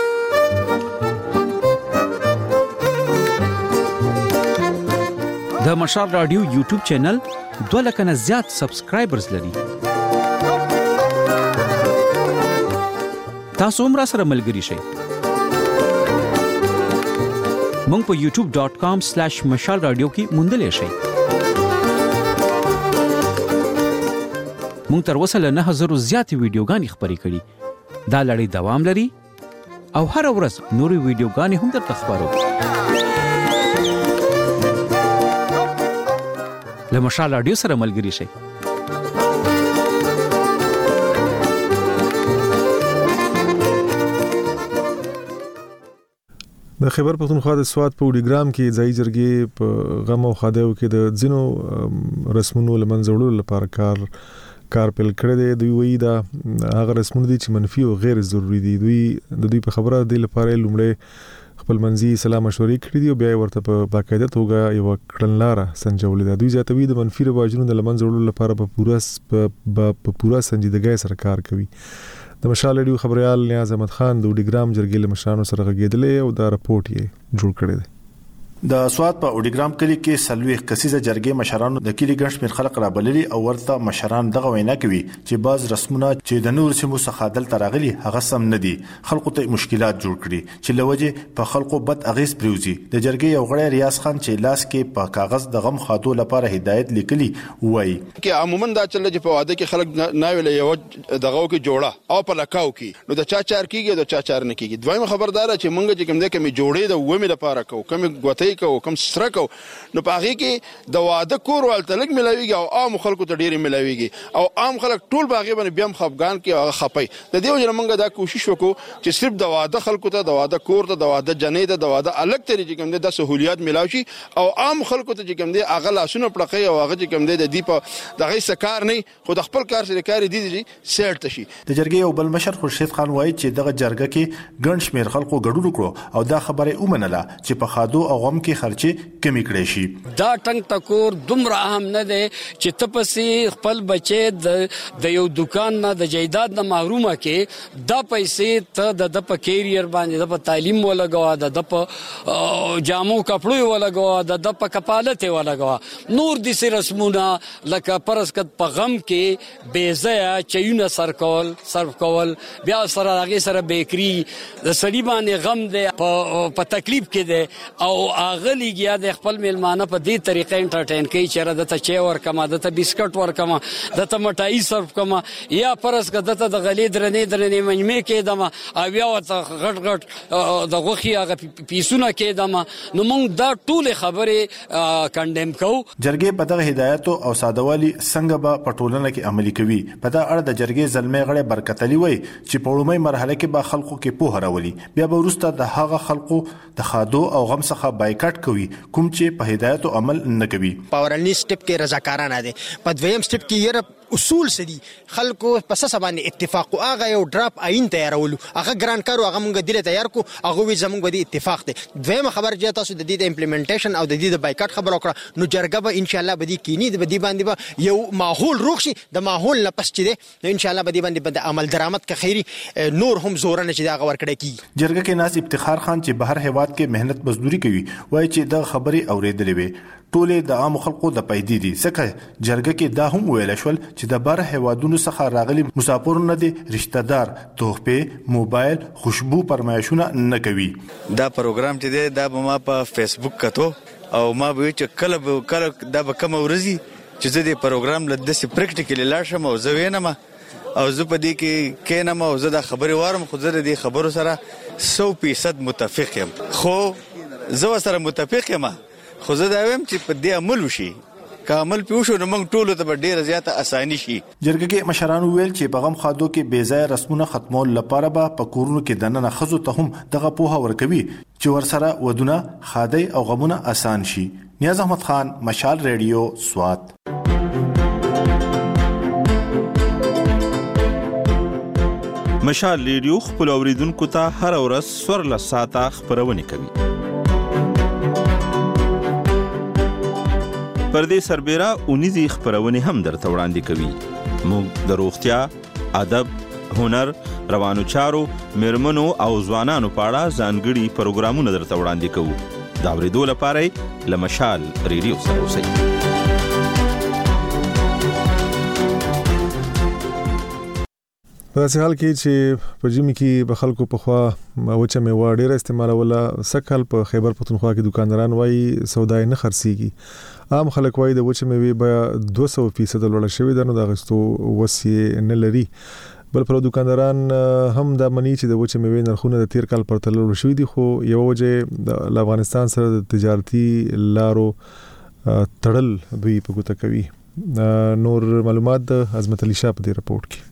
د د مشال رادیو یوټیوب چینل دوه لکه نه زیات سبسکرایبرز لري. تاسو هم راسره ملګري شئ. مونږ په یوټیوب ډاٹ کام سلیش مشال رادیو کې موندلی شئ. مونږ تر اوسه له نه زرو زیاتې ویډیوګانې خپرې کړي. دا لړۍ دوام لري او هر ورځ نورې ویډیوګانې هم درته خپرو. له مشال رادیو سره ملګري شئ. د خیبر پختونخوا د سوات په وډیګرام کې ځای جرګې په غم او خادیو کې د ځینو رسمونو لمنځوړلو لپاره کار کار پیل کړی دی. دوی وایي دا هغه رسمونه دي چې منفي او غیر ضروري دي. دوی د دوی په خبره دی لپاره لومړی خپل منځي سلام مشورې کړې دي او بیا ورته په باقاعده توګه یو کړنلاره سنجولې ده. دوی زیاتوي د منفي رواجونو د لمنځوړلو لپاره په پوره په پوره سنجیدګۍ سره کار کوي. د مشال رادیو خبريال نیاز احمد خان د وډیګرام جرګې له مشرانو سره غږېدلې او دا راپورټ یې جوړ کړی دی. د سوات په وډیګرام کلی کې سلوي کسیزه جرګې مشرانو د کلی ګڼ شمېر خلک رابللي او ورته مشران دغه وینا کوي چې باز رسمونه چې د نور سیمو څخه دلته راغلي هغه سم نه دي، خلکو ته مشکلات جوړ کړي چې لوجه په خلکو بد اغیز پریوزي. د جرګې یو غړی ریاض خان چې لاس کې په کاغذ د غم خاطو لپاره هدایت لیکلي وایي چې عموما دا چل چې په واده کې خلک نه ویل یو دغه کې جوړه او په لکاو کې نو د چا چار کیږي د چا چار نه کیږي. دویم خبردار چې مونږ چې کوم دې کې جوړې د ومه لپاره کو کوم غوتې کو کوم سره کو نو پاغي کې د واده کور ولته لګ ملويږي او عام خلکو ته ډیر ملويږي او عام خلک ټول باغې باندې بیا خفغان کې هغه خپي. د دې وجه موږ دا کوشش وکړو چې صرف د واده خلکو ته د واده کور ته د واده جنې ته د واده الګ طریقې کوم د سہولیات ملاوي شي او عام خلکو ته چې کوم دي هغه لاسونه پړقې او هغه چې کوم دي د دې په دغه سکار نه خو د خپل کار سره کار دي دي سیټ شي. د جرګې یو بل مشر خورشید خان وایي چې دغه جرګه کې ګڼ شمېر خلکو ګډون وکړو او دا خبره ومنله چې په خادو او غم کې خرچه کمی کړی شي. دا ټنګ ټکور دومره اهم نه دی چې ته پسې خپل بچي د یو دکان نه د جیداد نه محرومه کې دا پیسې ته د په کیریئر باندې د په تعلیم ولګوا د په جامو کپړو ولګوا د په کفالت ولګوا. نور د سي رسمونه لکه پرسکت په غم کې بیزیا چيونه سرکول صرف کول بیا سره هغه سره بیکری د سړي باندې غم دی په تکلیف کې دی او اغلی یا د خپل میلمانه په دې طریقې انټرټین کوي چې را د ته چای ورکما د ته بسکټ ورکما د ته مټای سرف کما یا پرس کده ته د غلې درنې درنې منځمه کېدم او بیا ورته غټ غټ د غوخي هغه پیسونه کېدم. نو موږ دا ټول خبره کندم کو. جرګې په دغه هدایت او سادهوالي څنګه به پټولنه کې عملي کوي. په دا اړه د جرګې زلمې غړي برکت علي وایي چې په وړومې مرحله کې به خلکو کې پوهه راولي بیا به وروسته د هغه خلکو د خادو او غم څخه بایکاټ کوي کوم چې په هدایت او عمل نه کوي. پاورلنی سټپ کې رضاکارانه دي. په دویم سټپ کې یره اصول سدي خلکو پس سبانه اتفاق او هغه یو ډراپ عین تیارولو هغه ګران کارو هغه مونږ دله تیار کو هغه وی زمونږ بدی اتفاق دي. دویم خبر چې تاسو د دې د امپلیمنټیشن او د دې د بایکاټ خبر وکړه نو جرګه به ان شاء الله بدی کینی د بدی باندې به یو ماحول روغ شي. د ماحول نه پس چې دي ان شاء الله بدی باندې بد عمل درآمد که خیری نور هم زور نه چې دا غور کړي کی. جرګه کې ناز افتخار خان چې بهر هواد کې مهنت مزدوري کوي وایي چې د خبري اوریدلې وي ټولې د عام خلکو د پیدې دي. ځکه جرګه کې دا هم ویل شول چې د بهر هوادونو څخه راغلي مسافر نه دي رشتہ دار تحفه موبایل خوشبو پرمایشونه نه کوي. دا پروګرام چې دی دا به ما په فیسبوک کتو او ما به چې کله کله دا به کوم ورځي چې زه د پروګرام لدې سي پریکټیکلی لاشم او زه وینم او زه په دې کې کینم او زه د خبري وارم خو زه د خبرو سره سو فیصد متفق یم. خو زه سره متفق یم خو زه دا ویم چې په دې عمل وشي که عمل پیوشو نو موږ ټول ته ډیره زیاته اساني شي. جرګه کې مشرانو ویل چې په غم خادو کې بې ځای رسمونه ختمول لپاره به په کورونو کې دننه خزو ته هم دغه پوهه ورکوي چې ورسره ودونه خادي او غمونه اسان شي. نیاز احمد خان مشال رادیو سوات. مشال رادیو خپل اوریدونکو ته هر ورځ سورل ساعته خبرونه کوي. پر دې سربېره اونیزي خبرونه هم درته وړاندې کوي. موږ د روغتیا، ادب، هنر، روانو چارو، میرمنو او ځوانانو په اړه ځانګړي پروګرامونه درته وړاندې کوو. دا اوریدو لپاره لمشال ریډیو سره اوسئ. په داسې حال کې چې په ژمي کې به خلکو په خوا وچه میوه ډیره استعمالوله، سکهال په خیبر پښتونخوا کې دکانداران وایي سودای نه خرڅيږي. عام خلک وایي د وچه میوې به دوه سوه فیصد لوړه شوې ده، نو د اخیستو وس یې نه لري. بل پر دکانداران هم دا مني چې د وچه میوې نرخونه د تیر کال پرتله لوړ شوي دي، خو یو وجه د افغانستان سره د تجارتي لارو تړل دوی په ګوته کوي. نور معلومات د عظمت علي شاه په دې رپورت کې.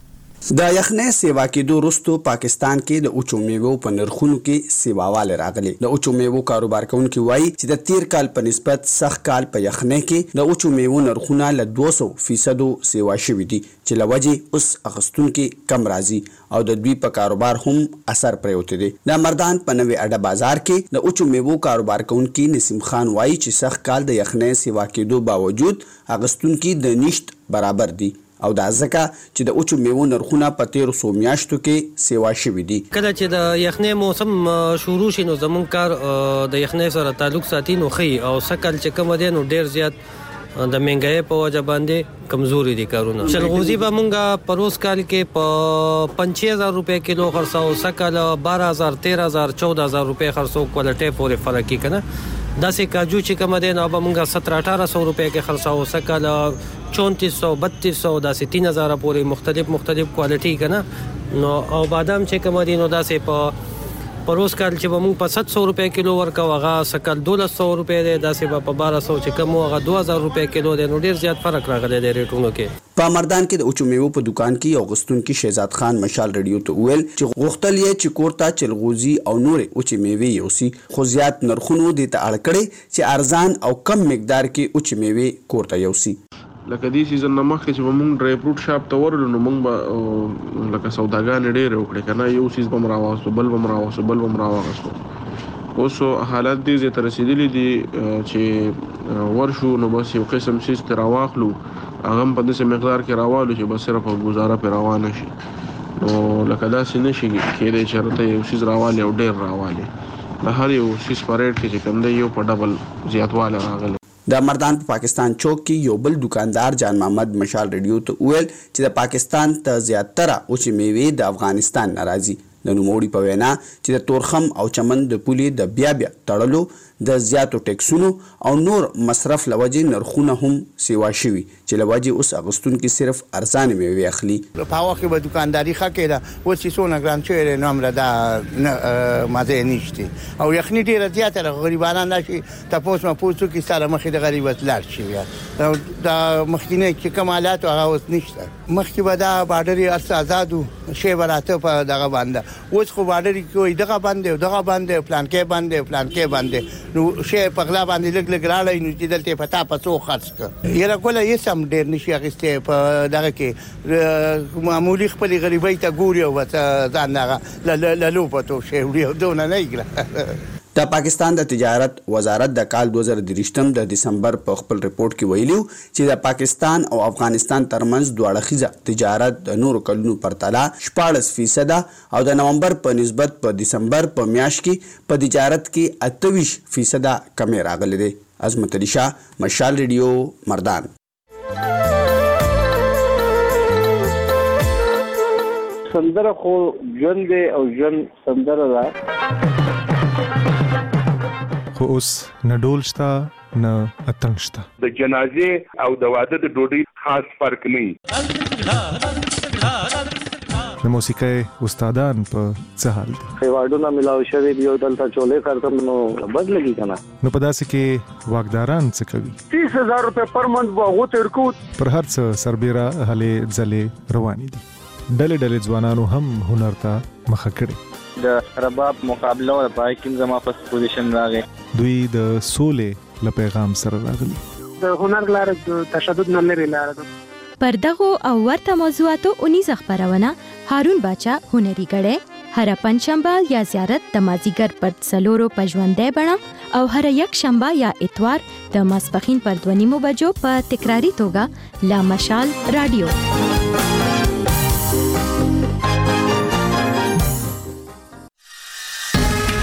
د یخنۍ سیوا کېدو وروسته پاکستان کې د اوچو میوو په نرخونو کې سیواواله راغلي. د اوچو میوو کاروبار کوونکي وایي چې د تیر کال په نسبت سخت کال په یخنۍ کې د اوچو میوو نرخونه له دوه سوه فیصد سیوا شوي دي، چې له وجې اوس اخیستونکي کم راځي او د دوی په کاروبار هم اثر پریوتی دی. د مردان په نوې اډه بازار کې د اوچو میوو کاروبار کوونکي نسیم خان وایي چې سخت کال د یخنۍ سیوا کېدو باوجود اخیستونکي د نشت برابر دي او دا ځکه چې د اوچو میوو نرخونه په تیرو څو میاشتو کې سیوا شوي دي. کله چې د یخنۍ موسم شروع شي نو زموږ کار د یخنۍ سره تعلق ساتي نو ښي او سکل چې کوم دی نو ډیر زیات د مهنګای په وجه باندې کمزوري دي کارونه. چلغوزي به مونږه پروس کال کې په پنځه هزار روپے کیلو خرڅاو، سکل بارہ ہزار تیرہ ہزار چودہ ہزار روپے خرڅاو، کوالټي پورې فرق کی کنه. داسې کاجو چې کوم دی نو به مونږه سترہ اٹھارہ سو روپے کې خرڅاو، سکل چونتیس سو بتیس سو داسې تین ہزار پورې مختلف مختلف کوالټي کنه. نو او بادام چې کوم دی نو داسې په پروس کال چې به مونږ په سات سو روپے کیلو ورکو، هغه سکل دولس سو روپے دی، داسې به په بارہ سو چې کوم هغه دو ہزار روپے کیلو دی. نو ډیر زیات فرق راغلی دی ریټونو کې. په مردان کې د اوچو میوو په دکان کې یو غستونکي شهزاد خان مشال ریډیو ته وویل چې غوښتل یې چې کورته چلغوزي او نورې اوچې میوې یوسي، خو زیات نرخونو دې ته اړ کړی چې ارزان او کم مقدار کې اوچې میوې کورته یوسي. لکه دې سیزن نه مخکې چې موږ ډرای فروټ شاپ ته ورلو نو موږ به لکه سوداګانې ډېرې وکړې که نه، یو سیز به م راواغستو، بل به م راواغستو، بل به م راواغستو. اوس حالات دې ځای ته رسېدلي دي چې ورشو نو بس یو قسم سیز ترې راواخلو، هغه هم په داسې مقدار کې راوالو چې بس صرف ګزاره پرې روانه شي. نو لکه داسې نه شي کېدی چې هلته یو سیز راوالي او ډېر راوالي. د هر یو سیز په ریټ کې چې کوم دی یو په ډبل زیاتوالی راغلی. د مردان په پاکستان چوک کې یو بل دکاندار جان محمد مشال ریډیو ته وویل چې د پاکستان ته زیاتره اوچې میوې د افغانستان نه راځي. د نوموړي په وینا چې د تورخم او چمن د پولې د بیا بیا تړلو، د زیاتو ټیکسونو او نور مصرف لوجې نرخونه هم سیوا شوي، چې لوجې اوس اغوستونکي صرف ارزانه میوې اخلي. په هغه کې به دکانداري ښه کېده، اوس چې څونه ګران شوی دی نو همره دا مزه نشته او یخني ډېره زیاته ده. غریبانان راشي تپوس مپوس وکړي ستا له مخې د غریبت لاړ شي. دا مخکینی چې کوم حالات هغه اوس نشته. مخکې به دا بارډر یې هر څه ازاد و، شی به راته په دغه باندې، اوس خو بارډر کې کوي دغه باندې دغه باندې پلانکې باندې پلانکې باندې نو شی په غلا باندې لګ لګ راړی نو چې دلته پتا پڅو خرڅ کړ. یره کوله یې سم ډېر نشي اخیسته په دغه کې معمولی خپل غریبۍ ته ګوري او ځان هغه لالو پتو شی وړي دونه نه یګره. د پاکستان د تجارت وزارت د کال دوه زره دریشتم د دسمبر په خپل ریپورت کې ویلو چې د پاکستان او افغانستان ترمنځ دوه اړخیزه تجارت د نورو کلونو پرتله شپاړس فیصد او د نومبر په نسبت په دسمبر په میاشت کې په تجارت کې اته ویشت فیصد کمی راغلی دی. عظمت علي شاه، مشال ریډیو، مردان. سندره خو ژوند دی او ژوند سندره ده، خو اوس نه ډول شته نه اتڼ شته. د جنازې او د واده د ډوډۍ خاص فرق نه. د موسیقۍ استادان په څه حال دي؟ ایوارډونه ملاو شوي دي او دلته چولې کارتم نو بد لګي کنه. نو په داسې کې واکداران څه کوي؟ تیس هزار روپے پر منت به هغو ته ورکو. پر هر څه سربیره هلې ځلې روانې دي. ډلې ډلې ځوانانو هم هنر ته مخه کړې. د رباب مقابله او پای کې زما په پوزیشن راغی. دوی د سولې له پیغام سره راغلي. د هنر لاره د تشدد نه لري لاره ده. پر دغو او ورته موضوعاتو اونیزه خبرونه هارون باچا هنري غړې هر پنځشنبه یا زیارت د مازیګر پر څلورو پژوندې بڼه او هر یک شنبه یا اتوار د ماسپخین پر دوه نیمو بجو په تکراری توګه لا مشال رادیو.